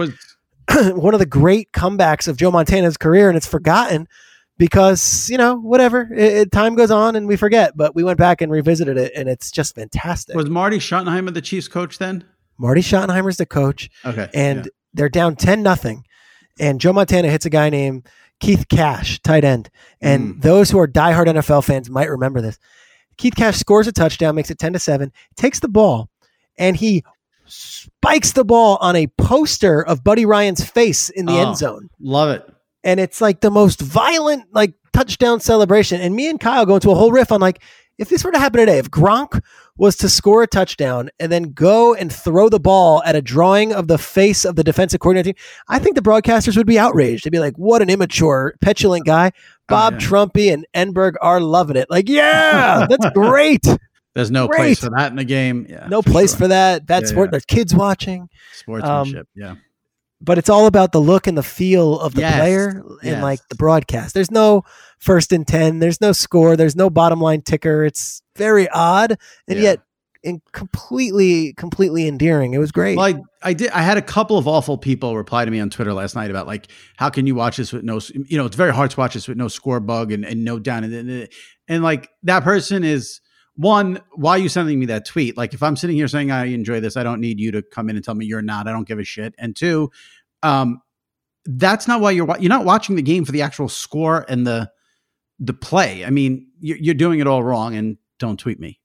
Speaker 2: one of the great comebacks of Joe Montana's career, and it's forgotten because, you know, whatever. Time goes on and we forget, but we went back and revisited it, and it's just fantastic.
Speaker 1: Was Marty Schottenheimer the Chiefs coach then?
Speaker 2: Marty Schottenheimer's the coach.
Speaker 1: Okay.
Speaker 2: And they're down 10-0, and Joe Montana hits a guy named Keith Cash, tight end. And those who are diehard NFL fans might remember this. Keith Cash scores a touchdown, makes it 10-7, takes the ball, and he spikes the ball on a poster of Buddy Ryan's face in the end zone.
Speaker 1: Love it.
Speaker 2: And it's like the most violent, like, touchdown celebration. And me and Kyle go into a whole riff on, like, if this were to happen today, if Gronk was to score a touchdown and then go and throw the ball at a drawing of the face of the defensive coordinator, I think the broadcasters would be outraged. They'd be like, what an immature, petulant guy. Bob Trumpy and Enberg are loving it. Like, yeah, that's great.
Speaker 1: There's no place for that in the game. Yeah,
Speaker 2: no place for that. Bad sport. There's kids watching.
Speaker 1: Sportsmanship.
Speaker 2: But it's all about the look and the feel of the player and like the broadcast. There's no 1st and 10. There's no score. There's no bottom line ticker. It's very odd and yet completely endearing. It was great.
Speaker 1: Well, I had a couple of awful people reply to me on Twitter last night about, like, how can you watch this with no, you know, it's very hard to watch this with no score bug and no down. And like, that person is, one, why are you sending me that tweet? Like, if I'm sitting here saying I enjoy this, I don't need you to come in and tell me you're not. I don't give a shit. And 2, that's not why you're not watching the game for the actual score and the play. I mean, you're doing it all wrong, and don't tweet me.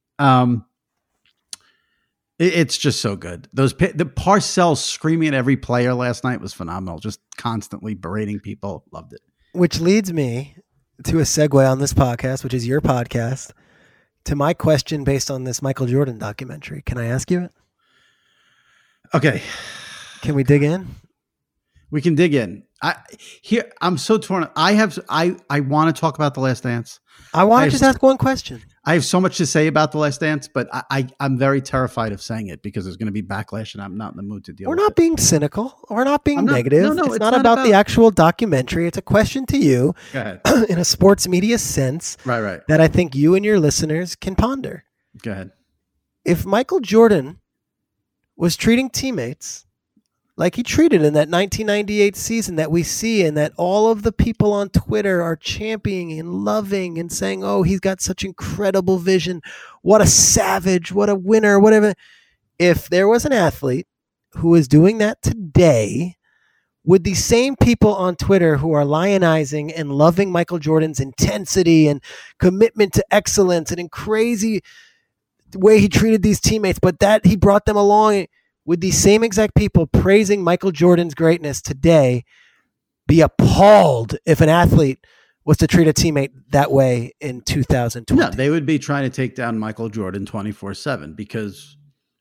Speaker 1: It's just so good. The Parcells screaming at every player last night was phenomenal. Just constantly berating people. Loved it. Which
Speaker 2: leads me to a segue on this podcast, which is your podcast, to my question based on this Michael Jordan documentary. Can I ask you it?
Speaker 1: Okay.
Speaker 2: Can we dig in?
Speaker 1: We can dig in. I'm so torn. I want to talk about The Last Dance.
Speaker 2: I want to just ask one question.
Speaker 1: I have so much to say about The Last Dance, but I'm very terrified of saying it because there's going to be backlash, and I'm not in the mood to deal with it.
Speaker 2: We're not being cynical. We're not being negative.
Speaker 1: No,
Speaker 2: it's not about the actual documentary. It's a question to you in a sports media sense.
Speaker 1: Right.
Speaker 2: That I think you and your listeners can ponder.
Speaker 1: Go ahead.
Speaker 2: If Michael Jordan was treating teammates like he treated in that 1998 season that we see, and that all of the people on Twitter are championing and loving and saying, oh, he's got such incredible vision. What a savage, what a winner, whatever. If there was an athlete who is doing that today, would these same people on Twitter who are lionizing and loving Michael Jordan's intensity and commitment to excellence and in crazy way he treated these teammates, but that he brought them along, would these same exact people praising Michael Jordan's greatness today be appalled if an athlete was to treat a teammate that way in 2020?
Speaker 1: No, they would be trying to take down Michael Jordan 24/7 because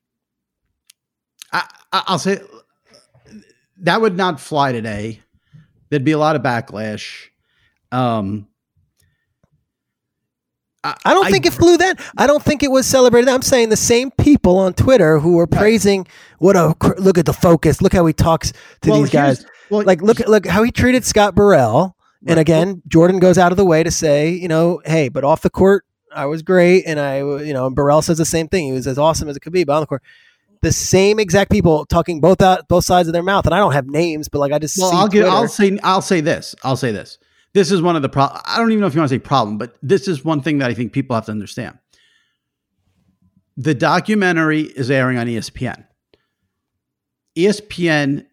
Speaker 1: I'll say that would not fly today. There'd be a lot of backlash.
Speaker 2: I don't think it flew then. I don't think it was celebrated. I'm saying the same people on Twitter who were praising look at the focus. Look how he talks to these guys. Look how he treated Scott Burrell. And again, Jordan goes out of the way to say, hey, but off the court, I was great. And and Burrell says the same thing. He was as awesome as it could be, but on the court, the same exact people talking both sides of their mouth. And I don't have names, but I just
Speaker 1: I'll say this. This is one of the I don't even know if you want to say problem, but this is one thing that I think people have to understand. The documentary is airing on ESPN. ESPN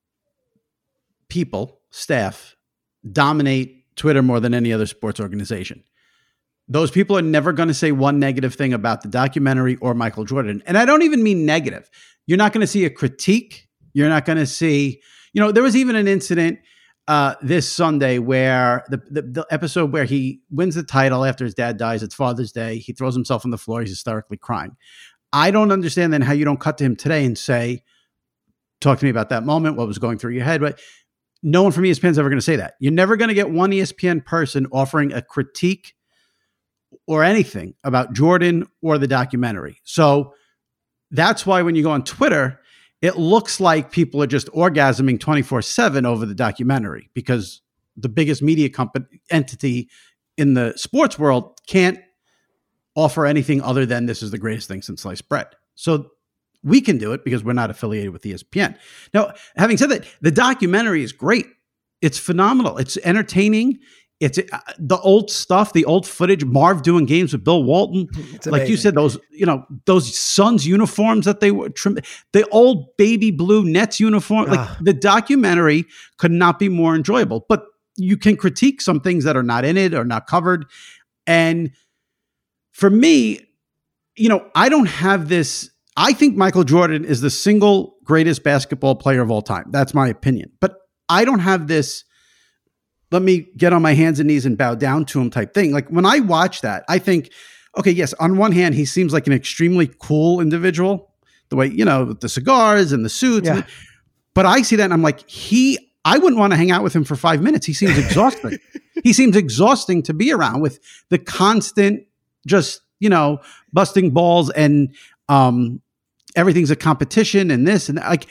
Speaker 1: people, staff, dominate Twitter more than any other sports organization. Those people are never going to say one negative thing about the documentary or Michael Jordan. And I don't even mean negative. You're not going to see a critique. You're not going to see, there was even an incident this Sunday where the episode where he wins the title after his dad dies. It's Father's Day. He throws himself on the floor. He's hysterically crying. I don't understand then how you don't cut to him today and say, talk to me about that moment, what was going through your head. But no one from ESPN is ever going to say that. You're never going to get one ESPN person offering a critique or anything about Jordan or the documentary. So that's why when you go on Twitter, it looks like people are just orgasming 24/7 over the documentary because the biggest media entity in the sports world can't offer anything other than this is the greatest thing since sliced bread. So we can do it because we're not affiliated with ESPN. Now, having said that, the documentary is great. It's phenomenal. It's entertaining. It's the old stuff, the old footage, Marv doing games with Bill Walton. Like you said, those Suns uniforms that they were the old baby blue Nets uniform. Like the documentary could not be more enjoyable, but you can critique some things that are not in it or not covered. And for me, I don't have this. I think Michael Jordan is the single greatest basketball player of all time. That's my opinion, but I don't have this let me get on my hands and knees and bow down to him type thing. Like when I watch that, I think, okay, yes, on one hand, he seems like an extremely cool individual, the way, with the cigars and the suits.
Speaker 2: Yeah.
Speaker 1: But I see that and I'm like, I wouldn't want to hang out with him for 5 minutes. He seems exhausting. He seems exhausting to be around with the constant, just, busting balls and everything's a competition and this and that. Like,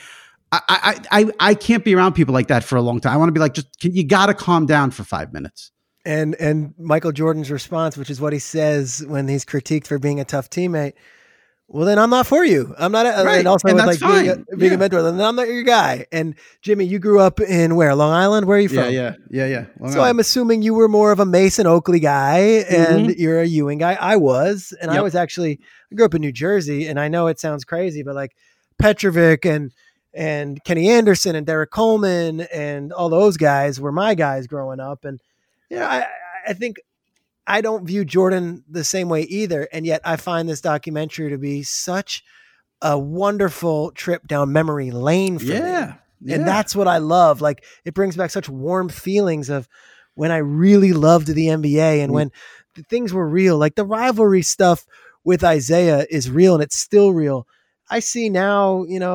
Speaker 1: I can't be around people like that for a long time. I want to be like, you got to calm down for 5 minutes.
Speaker 2: And Michael Jordan's response, which is what he says when he's critiqued for being a tough teammate. Well, then I'm not for you. I'm not.
Speaker 1: Right.
Speaker 2: And also
Speaker 1: and
Speaker 2: with being a mentor, then I'm not your guy. And Jimmy, you grew up in where? Long Island? Where are you from?
Speaker 1: Yeah.
Speaker 2: Long Island. I'm assuming you were more of a Mason Oakley guy and you're a Ewing guy. I was. And I grew up in New Jersey, and I know it sounds crazy, but like Petrovic and Kenny Anderson and Derek Coleman and all those guys were my guys growing up. And, I think I don't view Jordan the same way either. And yet I find this documentary to be such a wonderful trip down memory lane for me. And that's what I love. Like it brings back such warm feelings of when I really loved the NBA and when the things were real, like the rivalry stuff with Isaiah is real and it's still real. I see now,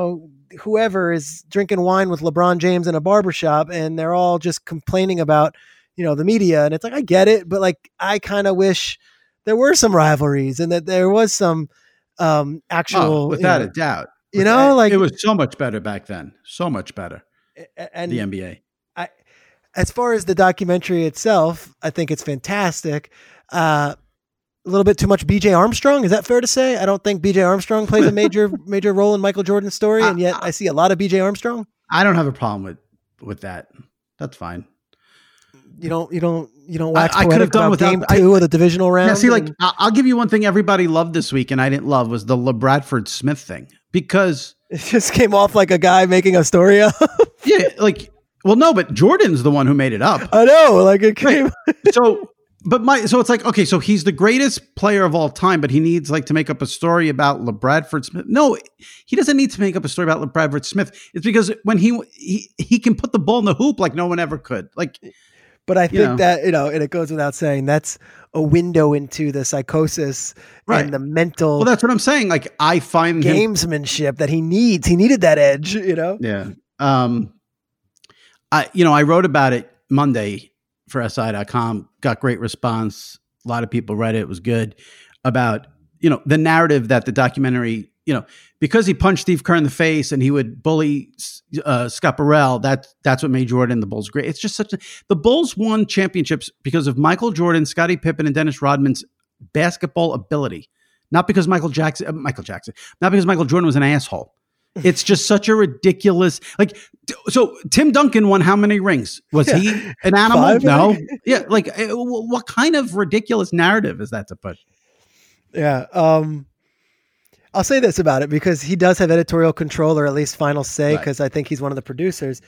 Speaker 2: whoever is drinking wine with LeBron James in a barbershop and they're all just complaining about, the media. And it's like, I get it, but like, I kind of wish there were some rivalries and that there was some actual,
Speaker 1: without a doubt,
Speaker 2: like
Speaker 1: it was so much better back then. So much better.
Speaker 2: And
Speaker 1: the NBA.
Speaker 2: As far as the documentary itself, I think it's fantastic. A little bit too much BJ Armstrong. Is that fair to say? I don't think BJ Armstrong plays a major role in Michael Jordan's story. And yet I see a lot of BJ Armstrong.
Speaker 1: I don't have a problem with that. That's fine.
Speaker 2: You don't wax
Speaker 1: I could have done without
Speaker 2: game 2 of the divisional round.
Speaker 1: Yeah, see, like I'll give you one thing everybody loved this week and I didn't love was the LeBradford Smith thing, because
Speaker 2: it just came off like a guy making a story up.
Speaker 1: Yeah, like, well, no, but Jordan's the one who made it up.
Speaker 2: I know, like it came.
Speaker 1: Right. So it's like, okay, so he's the greatest player of all time, but he needs like to make up a story about LeBradford Smith. No, he doesn't need to make up a story about LeBradford Smith. It's because when he can put the ball in the hoop like no one ever could. Like,
Speaker 2: but I think that, and it goes without saying, that's a window into the psychosis and the mental.
Speaker 1: Well, that's what I'm saying. Like, I find
Speaker 2: gamesmanship that he needs. He needed that edge,
Speaker 1: Yeah. I wrote about it Monday for SI.com, got great response. A lot of people read it. It was good about, the narrative that the documentary, because he punched Steve Kerr in the face and he would bully Scott Burrell, that's what made Jordan the Bulls great. It's just the Bulls won championships because of Michael Jordan, Scottie Pippen, and Dennis Rodman's basketball ability. Not because not because Michael Jordan was an asshole. It's just such a ridiculous, like, so Tim Duncan won how many rings? Was he an animal?
Speaker 2: 5,
Speaker 1: no. Yeah. Like, what kind of ridiculous narrative is that to push?
Speaker 2: Yeah. I'll say this about it because he does have editorial control, or at least final say, because I think he's one of the producers.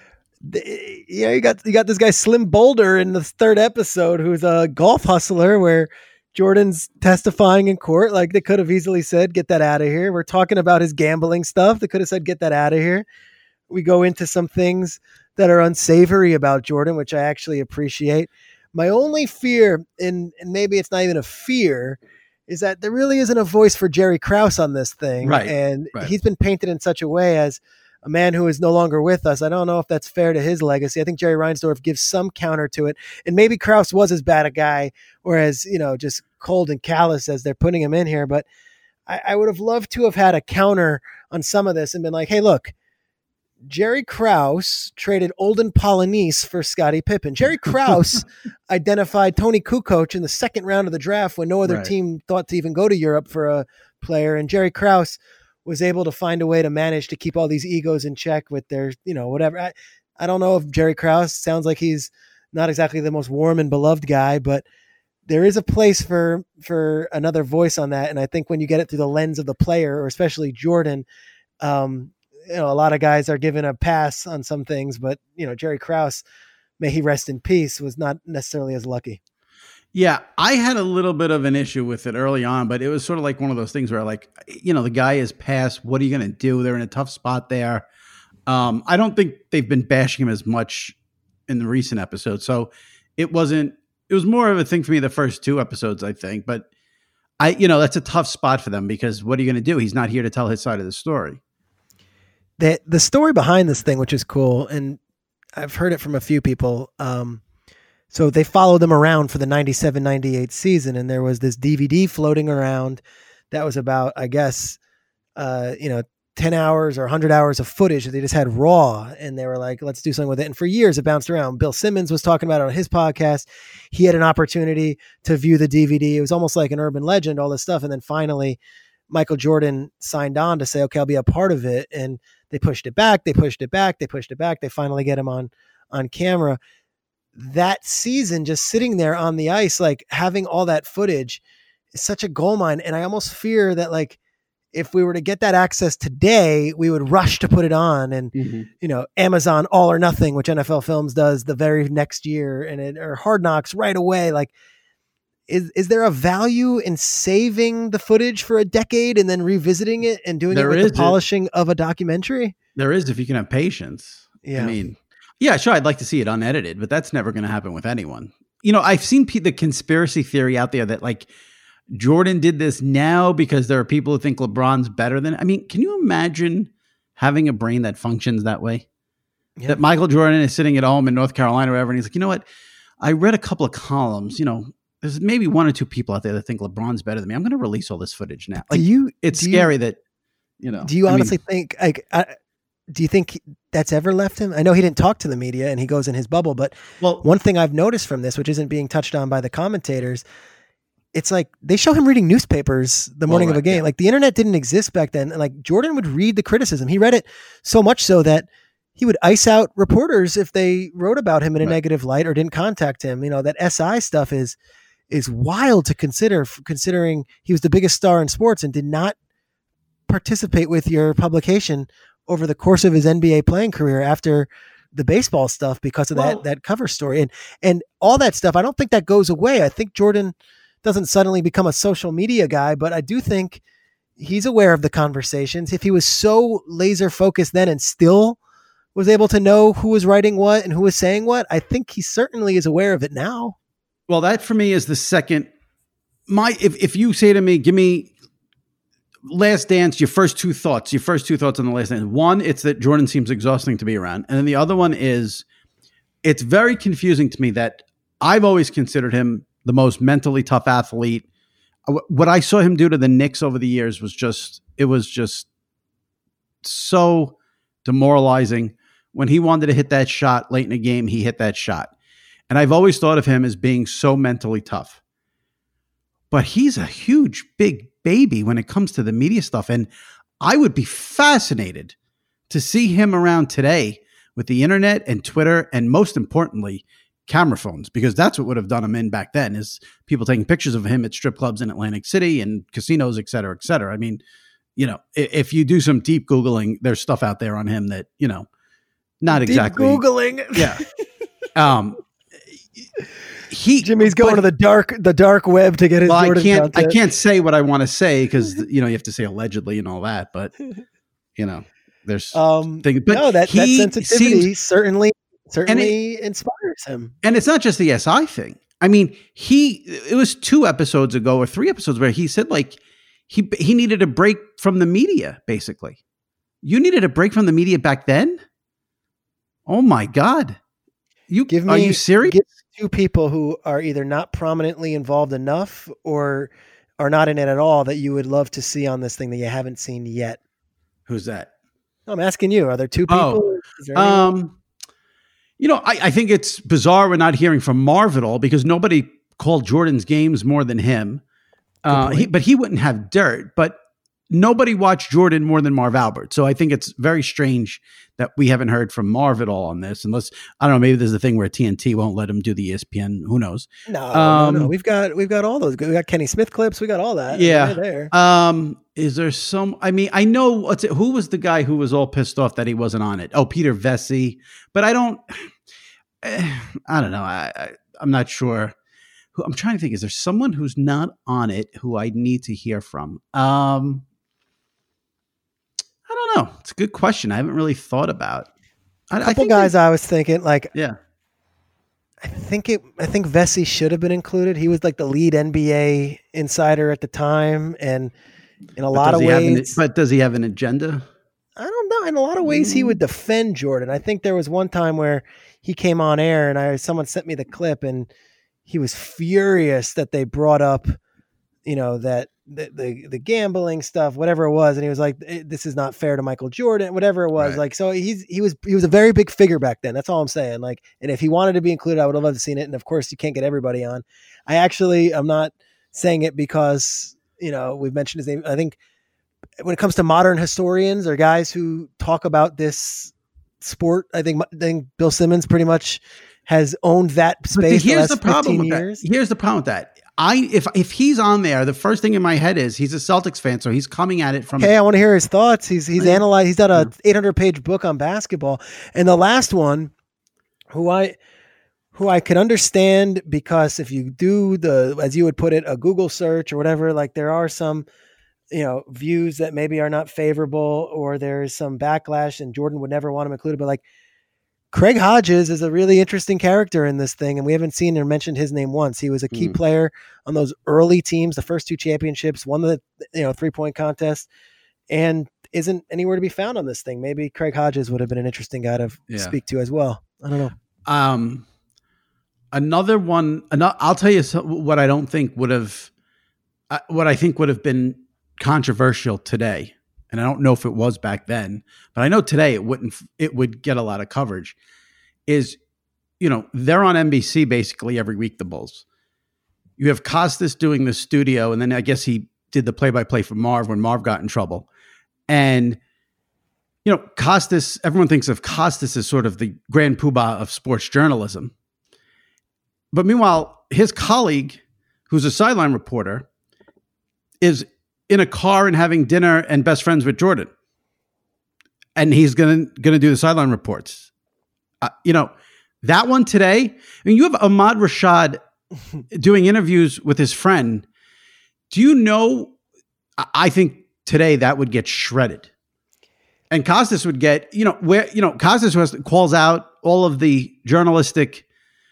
Speaker 2: You got this guy Slim Boulder in the 3rd episode, who's a golf hustler, where Jordan's testifying in court. Like, they could have easily said, get that out of here. We're talking about his gambling stuff. They could have said, get that out of here. We go into some things that are unsavory about Jordan, which I actually appreciate. My only fear, and maybe it's not even a fear, is that there really isn't a voice for Jerry Krause on this thing.
Speaker 1: Right.
Speaker 2: And he's been painted in such a way as a man who is no longer with us. I don't know if that's fair to his legacy. I think Jerry Reinsdorf gives some counter to it. And maybe Krause was as bad a guy, or as, just cold and callous as they're putting him in here. But I would have loved to have had a counter on some of this and been like, hey, look, Jerry Krause traded Olden Polynice for Scottie Pippen. Jerry Krause identified Tony Kukoc in the 2nd round of the draft when no other team thought to even go to Europe for a player. And Jerry Krause was able to find a way to manage to keep all these egos in check with their, whatever. I don't know if Jerry Krause sounds like he's not exactly the most warm and beloved guy, but there is a place for another voice on that. And I think when you get it through the lens of the player, or especially Jordan, a lot of guys are given a pass on some things, but Jerry Krause, may he rest in peace, was not necessarily as lucky.
Speaker 1: Yeah, I had a little bit of an issue with it early on, but it was sort of like one of those things where, like, the guy is passed. What are you going to do? They're in a tough spot there. I don't think they've been bashing him as much in the recent episodes. So it was more of a thing for me the first 2 episodes, I think. But that's a tough spot for them, because what are you going to do? He's not here to tell his side of the story.
Speaker 2: The story behind this thing, which is cool, and I've heard it from a few people. So they followed them around for the 97-98 season, and there was this DVD floating around that was about, I guess, 10 hours or 100 hours of footage that they just had raw, and they were like, let's do something with it. And for years, it bounced around. Bill Simmons was talking about it on his podcast. He had an opportunity to view the DVD. It was almost like an urban legend, all this stuff. And then finally, Michael Jordan signed on to say, okay, I'll be a part of it. And they pushed it back. They finally get him on camera. That season, just sitting there on the ice, like having all that footage is such a goldmine. And I almost fear that, like, if we were to get that access today, we would rush to put it on, and, Amazon All or Nothing, which NFL Films does the very next year, or Hard Knocks right away. Like, is there a value in saving the footage for a decade and then revisiting it and doing it with the polishing of a documentary?
Speaker 1: There is, if you can have patience. Yeah. I mean, yeah, sure. I'd like to see it unedited, but that's never going to happen with anyone. I've seen the conspiracy theory out there that, like, Jordan did this now because there are people who think LeBron's better than. I mean, can you imagine having a brain that functions that way. Yeah. That Michael Jordan is sitting at home in North Carolina or wherever, and he's like, you know what? I read a couple of columns. There's maybe one or two people out there that think LeBron's better than me. I'm going to release all this footage now. It's scary that,
Speaker 2: Do you honestly think, do you think that's ever left him? I know he didn't talk to the media and he goes in his bubble, but one thing I've noticed from this, which isn't being touched on by the commentators, it's like they show him reading newspapers the morning of a game. Yeah. Like the internet didn't exist back then. And like Jordan would read the criticism. He read it so much so that he would ice out reporters if they wrote about him in a negative light or didn't contact him. That SI stuff is wild to consider, considering he was the biggest star in sports and did not participate with your publication over the course of his NBA playing career after the baseball stuff because of that cover story and all that stuff. I don't think that goes away. I think Jordan doesn't suddenly become a social media guy, but I do think he's aware of the conversations. If he was so laser focused then and still was able to know who was writing what and who was saying what, I think he certainly is aware of it now.
Speaker 1: Well, that for me is the second. If you say to me, give me Last Dance, your first two thoughts on the Last Dance. One, it's that Jordan seems exhausting to be around. And then the other one is, it's very confusing to me that I've always considered him the most mentally tough athlete. What I saw him do to the Knicks over the years was just so demoralizing. When he wanted to hit that shot late in a game, he hit that shot. And I've always thought of him as being so mentally tough. But he's a huge, big baby when it comes to the media stuff. And I would be fascinated to see him around today with the internet and Twitter and, most importantly, camera phones, because that's what would have done him in back then, is people taking pictures of him at strip clubs in Atlantic City and casinos, et cetera, et cetera. I mean, if you do some deep Googling, there's stuff out there on him that, not deep exactly
Speaker 2: Googling.
Speaker 1: Yeah.
Speaker 2: Jimmy's going to the dark web to get his Jordan content.
Speaker 1: I can't say what I want to say because you have to say allegedly and all that, but there's things. But
Speaker 2: no, that sensitivity certainly inspires him.
Speaker 1: And it's not just the SI thing. I mean, it was 2 episodes ago or 3 episodes where he said like he needed a break from the media. Basically, you needed a break from the media back then. Oh my God. Are you serious?
Speaker 2: Give 2 people who are either not prominently involved enough or are not in it at all that you would love to see on this thing that you haven't seen yet.
Speaker 1: Who's that?
Speaker 2: I'm asking you. Are there 2 people?
Speaker 1: I think it's bizarre we're not hearing from Marv at all because nobody called Jordan's games more than him. But he wouldn't have dirt. But nobody watched Jordan more than Marv Albert. So I think it's very strange that we haven't heard from Marv at all on this, unless, I don't know, maybe there's a thing where TNT won't let him do the ESPN. Who knows?
Speaker 2: No. We've got all those. We got Kenny Smith clips. We got all that.
Speaker 1: Yeah.
Speaker 2: There.
Speaker 1: Is there I know who was the guy who was all pissed off that he wasn't on it? Oh, Peter Vesey. But I don't know. I'm not sure. I'm trying to think. Is there someone who's not on it who I need to hear from? I don't know. It's a good question. I haven't really thought about.
Speaker 2: I think guys I was thinking like,
Speaker 1: yeah.
Speaker 2: I think Vesey should have been included. He was like the lead NBA insider at the time, and in a lot of ways.
Speaker 1: But does he have an agenda?
Speaker 2: I don't know. In a lot of ways, he would defend Jordan. I think there was one time where he came on air, and someone sent me the clip, and he was furious that they brought up, that the gambling stuff, whatever it was, and he was like, "This is not fair to Michael Jordan," whatever it was. Right. Like, so he was a very big figure back then. That's all I'm saying. Like, and if he wanted to be included, I would have loved to seen it. And of course, you can't get everybody on. I'm not saying it because we've mentioned his name. I think when it comes to modern historians or guys who talk about this sport, I think Bill Simmons pretty much has owned that space.
Speaker 1: Here's the problem with that. Here's the problem with that. If he's on there, the first thing in my head is he's a Celtics fan, so he's coming at it from.
Speaker 2: Hey, I want to hear his thoughts. He's analyzed. He's got a 800-page book on basketball, and the last one, who I could understand, because if you do as you would put it, a Google search or whatever, like there are some, views that maybe are not favorable, or there is some backlash, and Jordan would never want him included. But like, Craig Hodges is a really interesting character in this thing, and we haven't seen or mentioned his name once. He was a key player on those early teams, the first 2 championships, won the 3-point contest, and isn't anywhere to be found on this thing. Maybe Craig Hodges would have been an interesting guy to speak to as well. I don't know.
Speaker 1: Another one, I'll tell you what I don't think would have, what I think would have been controversial today. And I don't know if it was back then, but I know today it would get a lot of coverage, is, they're on NBC basically every week, the Bulls. You have Costas doing the studio, and then I guess he did the play-by-play for Marv when Marv got in trouble. And, Costas, everyone thinks of Costas as sort of the grand poobah of sports journalism. But meanwhile, his colleague, who's a sideline reporter, is in a car and having dinner and best friends with Jordan. And he's going to do the sideline reports. That one today, I mean, you have Ahmad Rashad doing interviews with his friend. Do you know, I think today that would get shredded. And Costas would get, Costas calls out all of the journalistic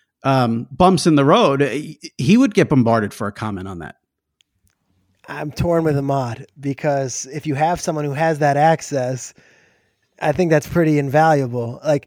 Speaker 1: bumps in the road. He would get bombarded for a comment on that.
Speaker 2: I'm torn with Ahmad, because if you have someone who has that access, I think that's pretty invaluable. Like,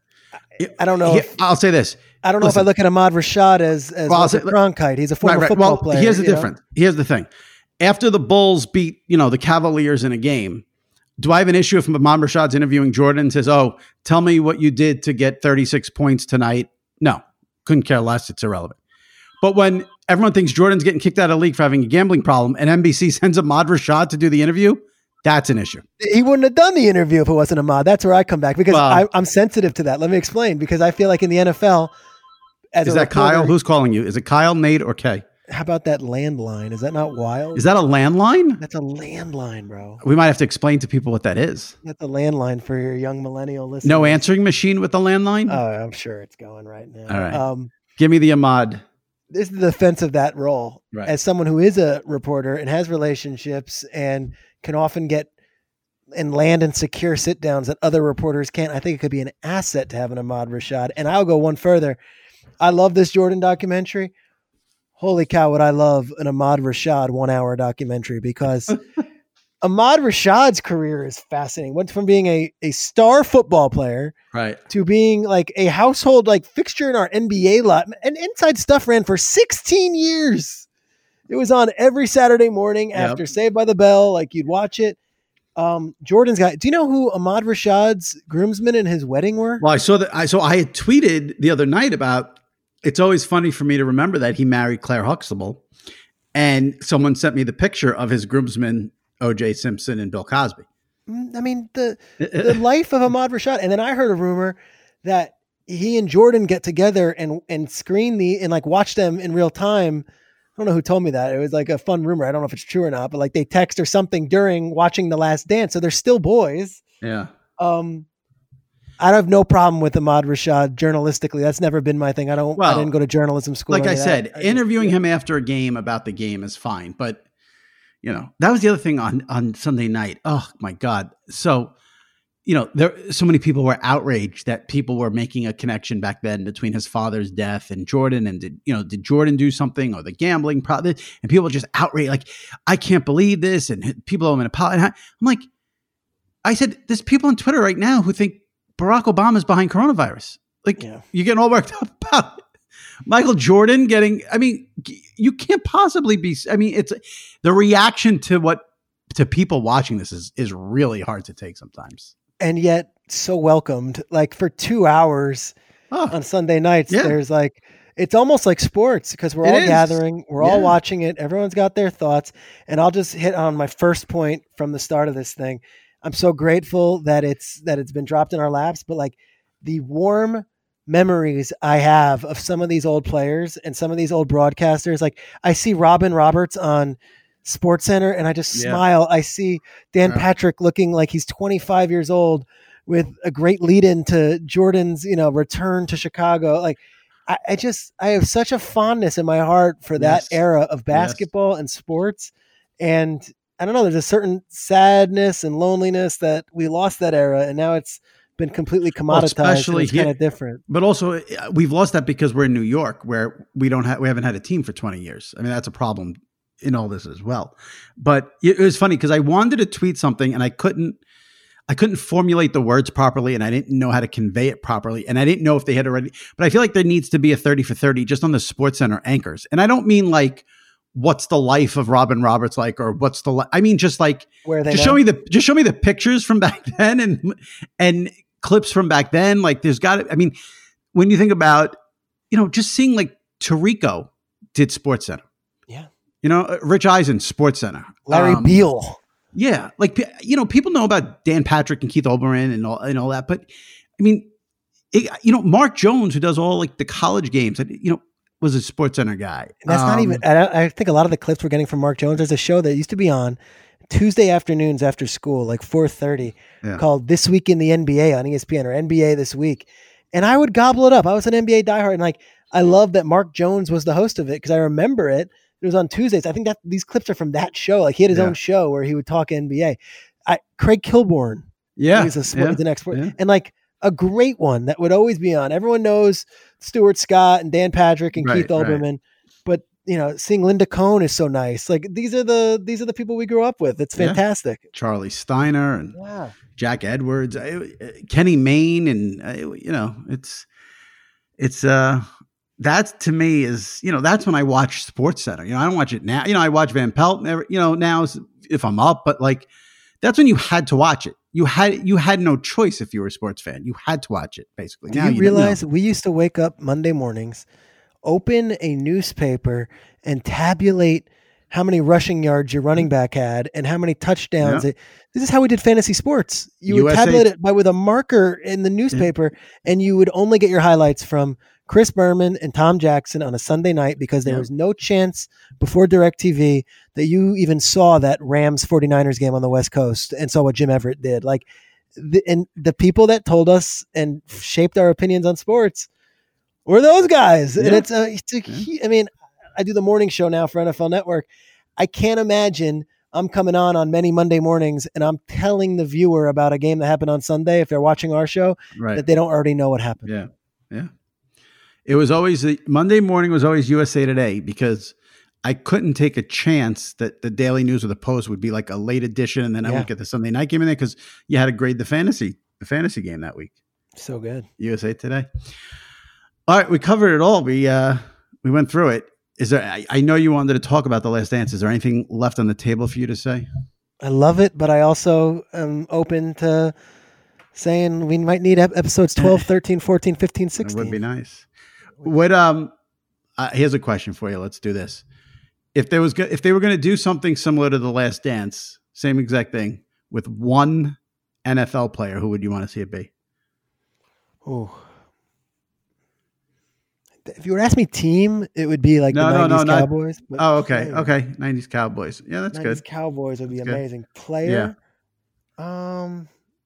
Speaker 2: I don't know.
Speaker 1: I'll say this.
Speaker 2: I don't know if I look at Ahmad Rashad as Cronkite. He's a former football player.
Speaker 1: Here's the difference. Here's the thing. After the Bulls beat, the Cavaliers in a game, do I have an issue if Ahmad Rashad's interviewing Jordan and says, "Oh, tell me what you did to get 36 points tonight"? No, couldn't care less. It's irrelevant. But when everyone thinks Jordan's getting kicked out of the league for having a gambling problem, and NBC sends Ahmad Rashad to do the interview, that's an issue.
Speaker 2: He wouldn't have done the interview if it wasn't Ahmad. That's where I come back, because I'm sensitive to that. Let me explain, because I feel like in the NFL,
Speaker 1: is that Kyle? Who's calling you? Is it Kyle, Nate, or Kay?
Speaker 2: How about that landline? Is that not wild?
Speaker 1: Is that a landline?
Speaker 2: That's a landline, bro.
Speaker 1: We might have to explain to people what that is.
Speaker 2: That's a landline for your young millennial listeners.
Speaker 1: No answering machine with the landline?
Speaker 2: Oh, I'm sure it's going right now.
Speaker 1: All right. Give me the Ahmad.
Speaker 2: This is the defense of that role. Right. As someone who is a reporter and has relationships and can often get and land and secure sit downs that other reporters can't, I think it could be an asset to have an Ahmad Rashad. And I'll go one further. I love this Jordan documentary. Holy cow, would I love an Ahmad Rashad 1 hour documentary, because Ahmad Rashad's career is fascinating. Went from being a star football player,
Speaker 1: right,
Speaker 2: to being like a household fixture in our NBA lot. And Inside Stuff ran for 16 years. It was on every Saturday morning after Saved by the Bell. You'd watch it. Jordan's guy. Do you know who Ahmad Rashad's groomsmen in his wedding were?
Speaker 1: Well, I saw that. I had tweeted the other night about. It's always funny for me to remember that he married Claire Huxtable, and someone sent me the picture of his groomsmen, O.J. Simpson and Bill Cosby.
Speaker 2: I mean, the life of Ahmad Rashad. And then I heard a rumor that he and Jordan get together and screen and watch them in real time. I don't know who told me that. It was a fun rumor. I don't know if it's true or not, but they text or something during watching The Last Dance. So they're still boys.
Speaker 1: Yeah.
Speaker 2: I have no problem with Ahmad Rashad journalistically. That's never been my thing. I didn't go to journalism school.
Speaker 1: Like I said, interviewing him after a game about the game is fine. But, that was the other thing on Sunday night. Oh, my God. So, so many people were outraged that people were making a connection back then between his father's death and Jordan. And did Jordan do something, or the gambling problem? And people just outraged, I can't believe this. And people owe him an apology. I'm I said, there's people on Twitter right now who think Barack Obama is behind coronavirus. You're getting all worked up about it. Michael Jordan you can't possibly be. It's the reaction to people watching this is really hard to take sometimes.
Speaker 2: And yet so welcomed. For 2 hours on Sunday nights, there's it's almost like sports, because we're all gathering, we're all watching it. Everyone's got their thoughts. And I'll just hit on my first point from the start of this thing. I'm so grateful that it's been dropped in our laps, but the warm memories I have of some of these old players and some of these old broadcasters. I see Robin Roberts on SportsCenter and I just smile. I see Dan Patrick looking like he's 25 years old with a great lead into Jordan's, return to Chicago. I have such a fondness in my heart for that era of basketball and sports. And I don't know, there's a certain sadness and loneliness that we lost that era, and now it's been completely commoditized. Especially, it's kind of different.
Speaker 1: But also, we've lost that because we're in New York, where we haven't had a team for 20 years. That's a problem in all this as well. But it was funny because I wanted to tweet something and I couldn't formulate the words properly, and I didn't know how to convey it properly, and I didn't know if they had already. But I feel like there needs to be a 30 for 30 just on the SportsCenter anchors, and I don't mean like what's the life of Robin Roberts like, or what's the. I mean just like show me the pictures from back then and clips from back then. Like there's got to. I mean, when you think about just seeing like Tirico did SportsCenter.
Speaker 2: Yeah.
Speaker 1: Rich Eisen, SportsCenter.
Speaker 2: Larry Beal.
Speaker 1: Yeah. Like, people know about Dan Patrick and Keith Olbermann and all that. But I mean, Mark Jones, who does all like the college games, was a SportsCenter guy.
Speaker 2: That's not even, I think a lot of the clips we're getting from Mark Jones, there's a show that used to be on Tuesday afternoons after school, like 4:30, called This Week in the NBA on ESPN, or NBA This Week. And I would gobble it up. I was an NBA diehard, and like, I love that Mark Jones was the host of it because I remember it. It was on Tuesdays. I think that these clips are from that show. Like he had his own show where he would talk NBA. Craig Kilborn. He's an expert. Yeah. And like a great one that would always be on. Everyone knows Stuart Scott and Dan Patrick and Keith Olbermann. But seeing Linda Cohn is so nice. Like these are the people we grew up with. It's fantastic.
Speaker 1: Yeah. Charlie Steiner and Jack Edwards, Kenny Mayne, and it's that to me is, that's when I watch SportsCenter. I don't watch it now. I watch Van Pelt, now if I'm up, but like, that's when you had to watch it. You had no choice if you were a sports fan. You had to watch it, basically.
Speaker 2: Do you realize we used to wake up Monday mornings, open a newspaper, and tabulate how many rushing yards your running back had and how many touchdowns. This is how we did fantasy sports. You would tabulate it with a marker in the newspaper, and you would only get your highlights from Chris Berman and Tom Jackson on a Sunday night because there was no chance before DirecTV that you even saw that Rams 49ers game on the West Coast and saw what Jim Everett did. Like, and the people that told us and shaped our opinions on sports were those guys. Yeah. And I mean, I do the morning show now for NFL Network. I can't imagine I'm coming on many Monday mornings and I'm telling the viewer about a game that happened on Sunday, if they're watching our show, that they don't already know what happened.
Speaker 1: Yeah. Yeah. It was always Monday morning was always USA Today because I couldn't take a chance that the Daily News or the Post would be like a late edition. And then I would get the Sunday night game in there because you had to grade the fantasy game that week.
Speaker 2: So good.
Speaker 1: USA Today. All right. We covered it all. We went through it. Is there, I know you wanted to talk about The Last Dance. Is there anything left on the table for you to say?
Speaker 2: I love it, but I also am open to saying we might need episodes 12, 13, 14, 15, 16.
Speaker 1: It would be nice. What here's a question for you. Let's do this. If they were going to do something similar to The Last Dance, same exact thing with one NFL player, who would you want to see it be?
Speaker 2: Oh, if you were to ask me team, it would be like the 90s Cowboys.
Speaker 1: But okay. 90s Cowboys. Yeah, that's 90s good.
Speaker 2: 90s Cowboys would be amazing. Player. Yeah.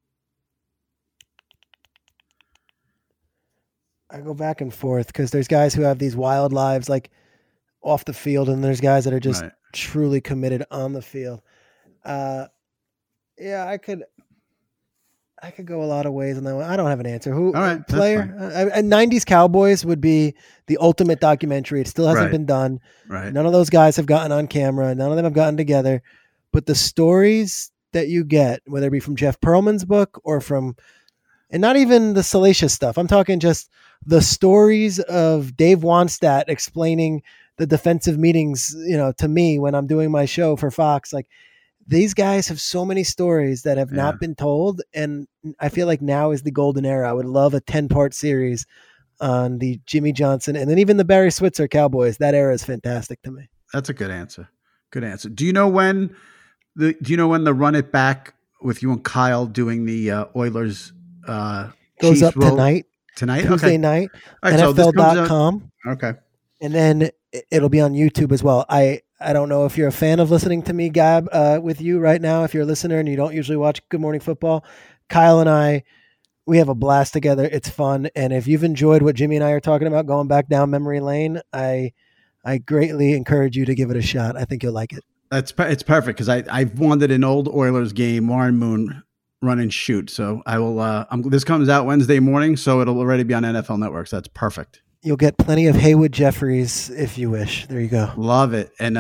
Speaker 2: I go back and forth because there's guys who have these wild lives like off the field, and there's guys that are just truly committed on the field. I could go a lot of ways on that one. I don't have an answer. Who player? 90s Cowboys would be the ultimate documentary. It still hasn't been done.
Speaker 1: Right.
Speaker 2: None of those guys have gotten on camera. None of them have gotten together. But the stories that you get, whether it be from Jeff Pearlman's book or from, and not even the salacious stuff. I'm talking just the stories of Dave Wannstedt explaining the defensive meetings, to me when I'm doing my show for Fox. Like, these guys have so many stories that have not been told. And I feel like now is the golden era. I would love a 10-part series on the Jimmy Johnson and then even the Barry Switzer Cowboys. That era is fantastic to me.
Speaker 1: That's a good answer. Good answer. Do you know when the Run It Back with you and Kyle doing the Oilers
Speaker 2: goes up tonight?
Speaker 1: Tuesday
Speaker 2: night, right, NFL.com.
Speaker 1: Okay.
Speaker 2: And then it'll be on YouTube as well. I don't know if you're a fan of listening to me, Gab, with you right now. If you're a listener and you don't usually watch Good Morning Football, Kyle and I, we have a blast together. It's fun. And if you've enjoyed what Jimmy and I are talking about, going back down memory lane, I greatly encourage you to give it a shot. I think you'll like it.
Speaker 1: It's perfect because I've wanted an old Oilers game, Warren Moon run and shoot. So I will. This comes out Wednesday morning, so it'll already be on NFL Network. So that's perfect.
Speaker 2: You'll get plenty of Haywood Jeffries if you wish. There you go.
Speaker 1: Love it. And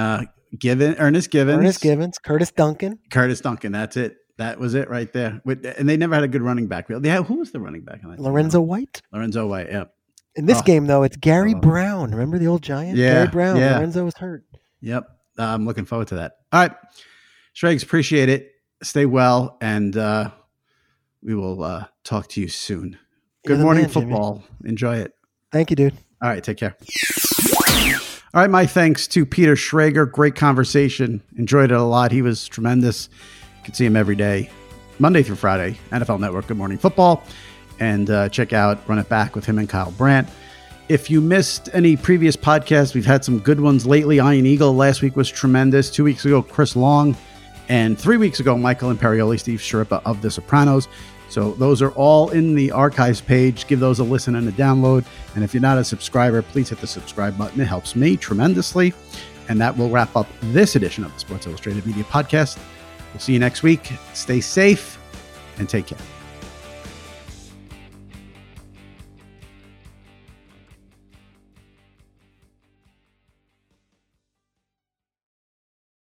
Speaker 1: Ernest Givens,
Speaker 2: Curtis Duncan.
Speaker 1: That's it. That was it right there. And they never had a good running back. Who was the running back?
Speaker 2: Lorenzo White.
Speaker 1: Yeah.
Speaker 2: In this game, though, it's Gary Brown. Remember the old Giant?
Speaker 1: Yeah.
Speaker 2: Gary Brown.
Speaker 1: Yeah.
Speaker 2: Lorenzo was hurt.
Speaker 1: Yep. I'm looking forward to that. All right. Schrags, appreciate it. Stay well, and we will talk to you soon. Good morning, football. Jimmy. Enjoy it.
Speaker 2: Thank you, dude.
Speaker 1: All right. Take care. All right. My thanks to Peter Schrager. Great conversation. Enjoyed it a lot. He was tremendous. You can see him every day, Monday through Friday, NFL Network, Good Morning Football. And check out Run It Back with him and Kyle Brandt. If you missed any previous podcasts, we've had some good ones lately. Iron Eagle last week was tremendous. 2 weeks ago, Chris Long. And 3 weeks ago, Michael Imperioli, Steve Sciarippa of The Sopranos. So those are all in the archives page. Give those a listen and a download. And if you're not a subscriber, please hit the subscribe button. It helps me tremendously. And that will wrap up this edition of the Sports Illustrated Media Podcast. We'll see you next week. Stay safe and take care.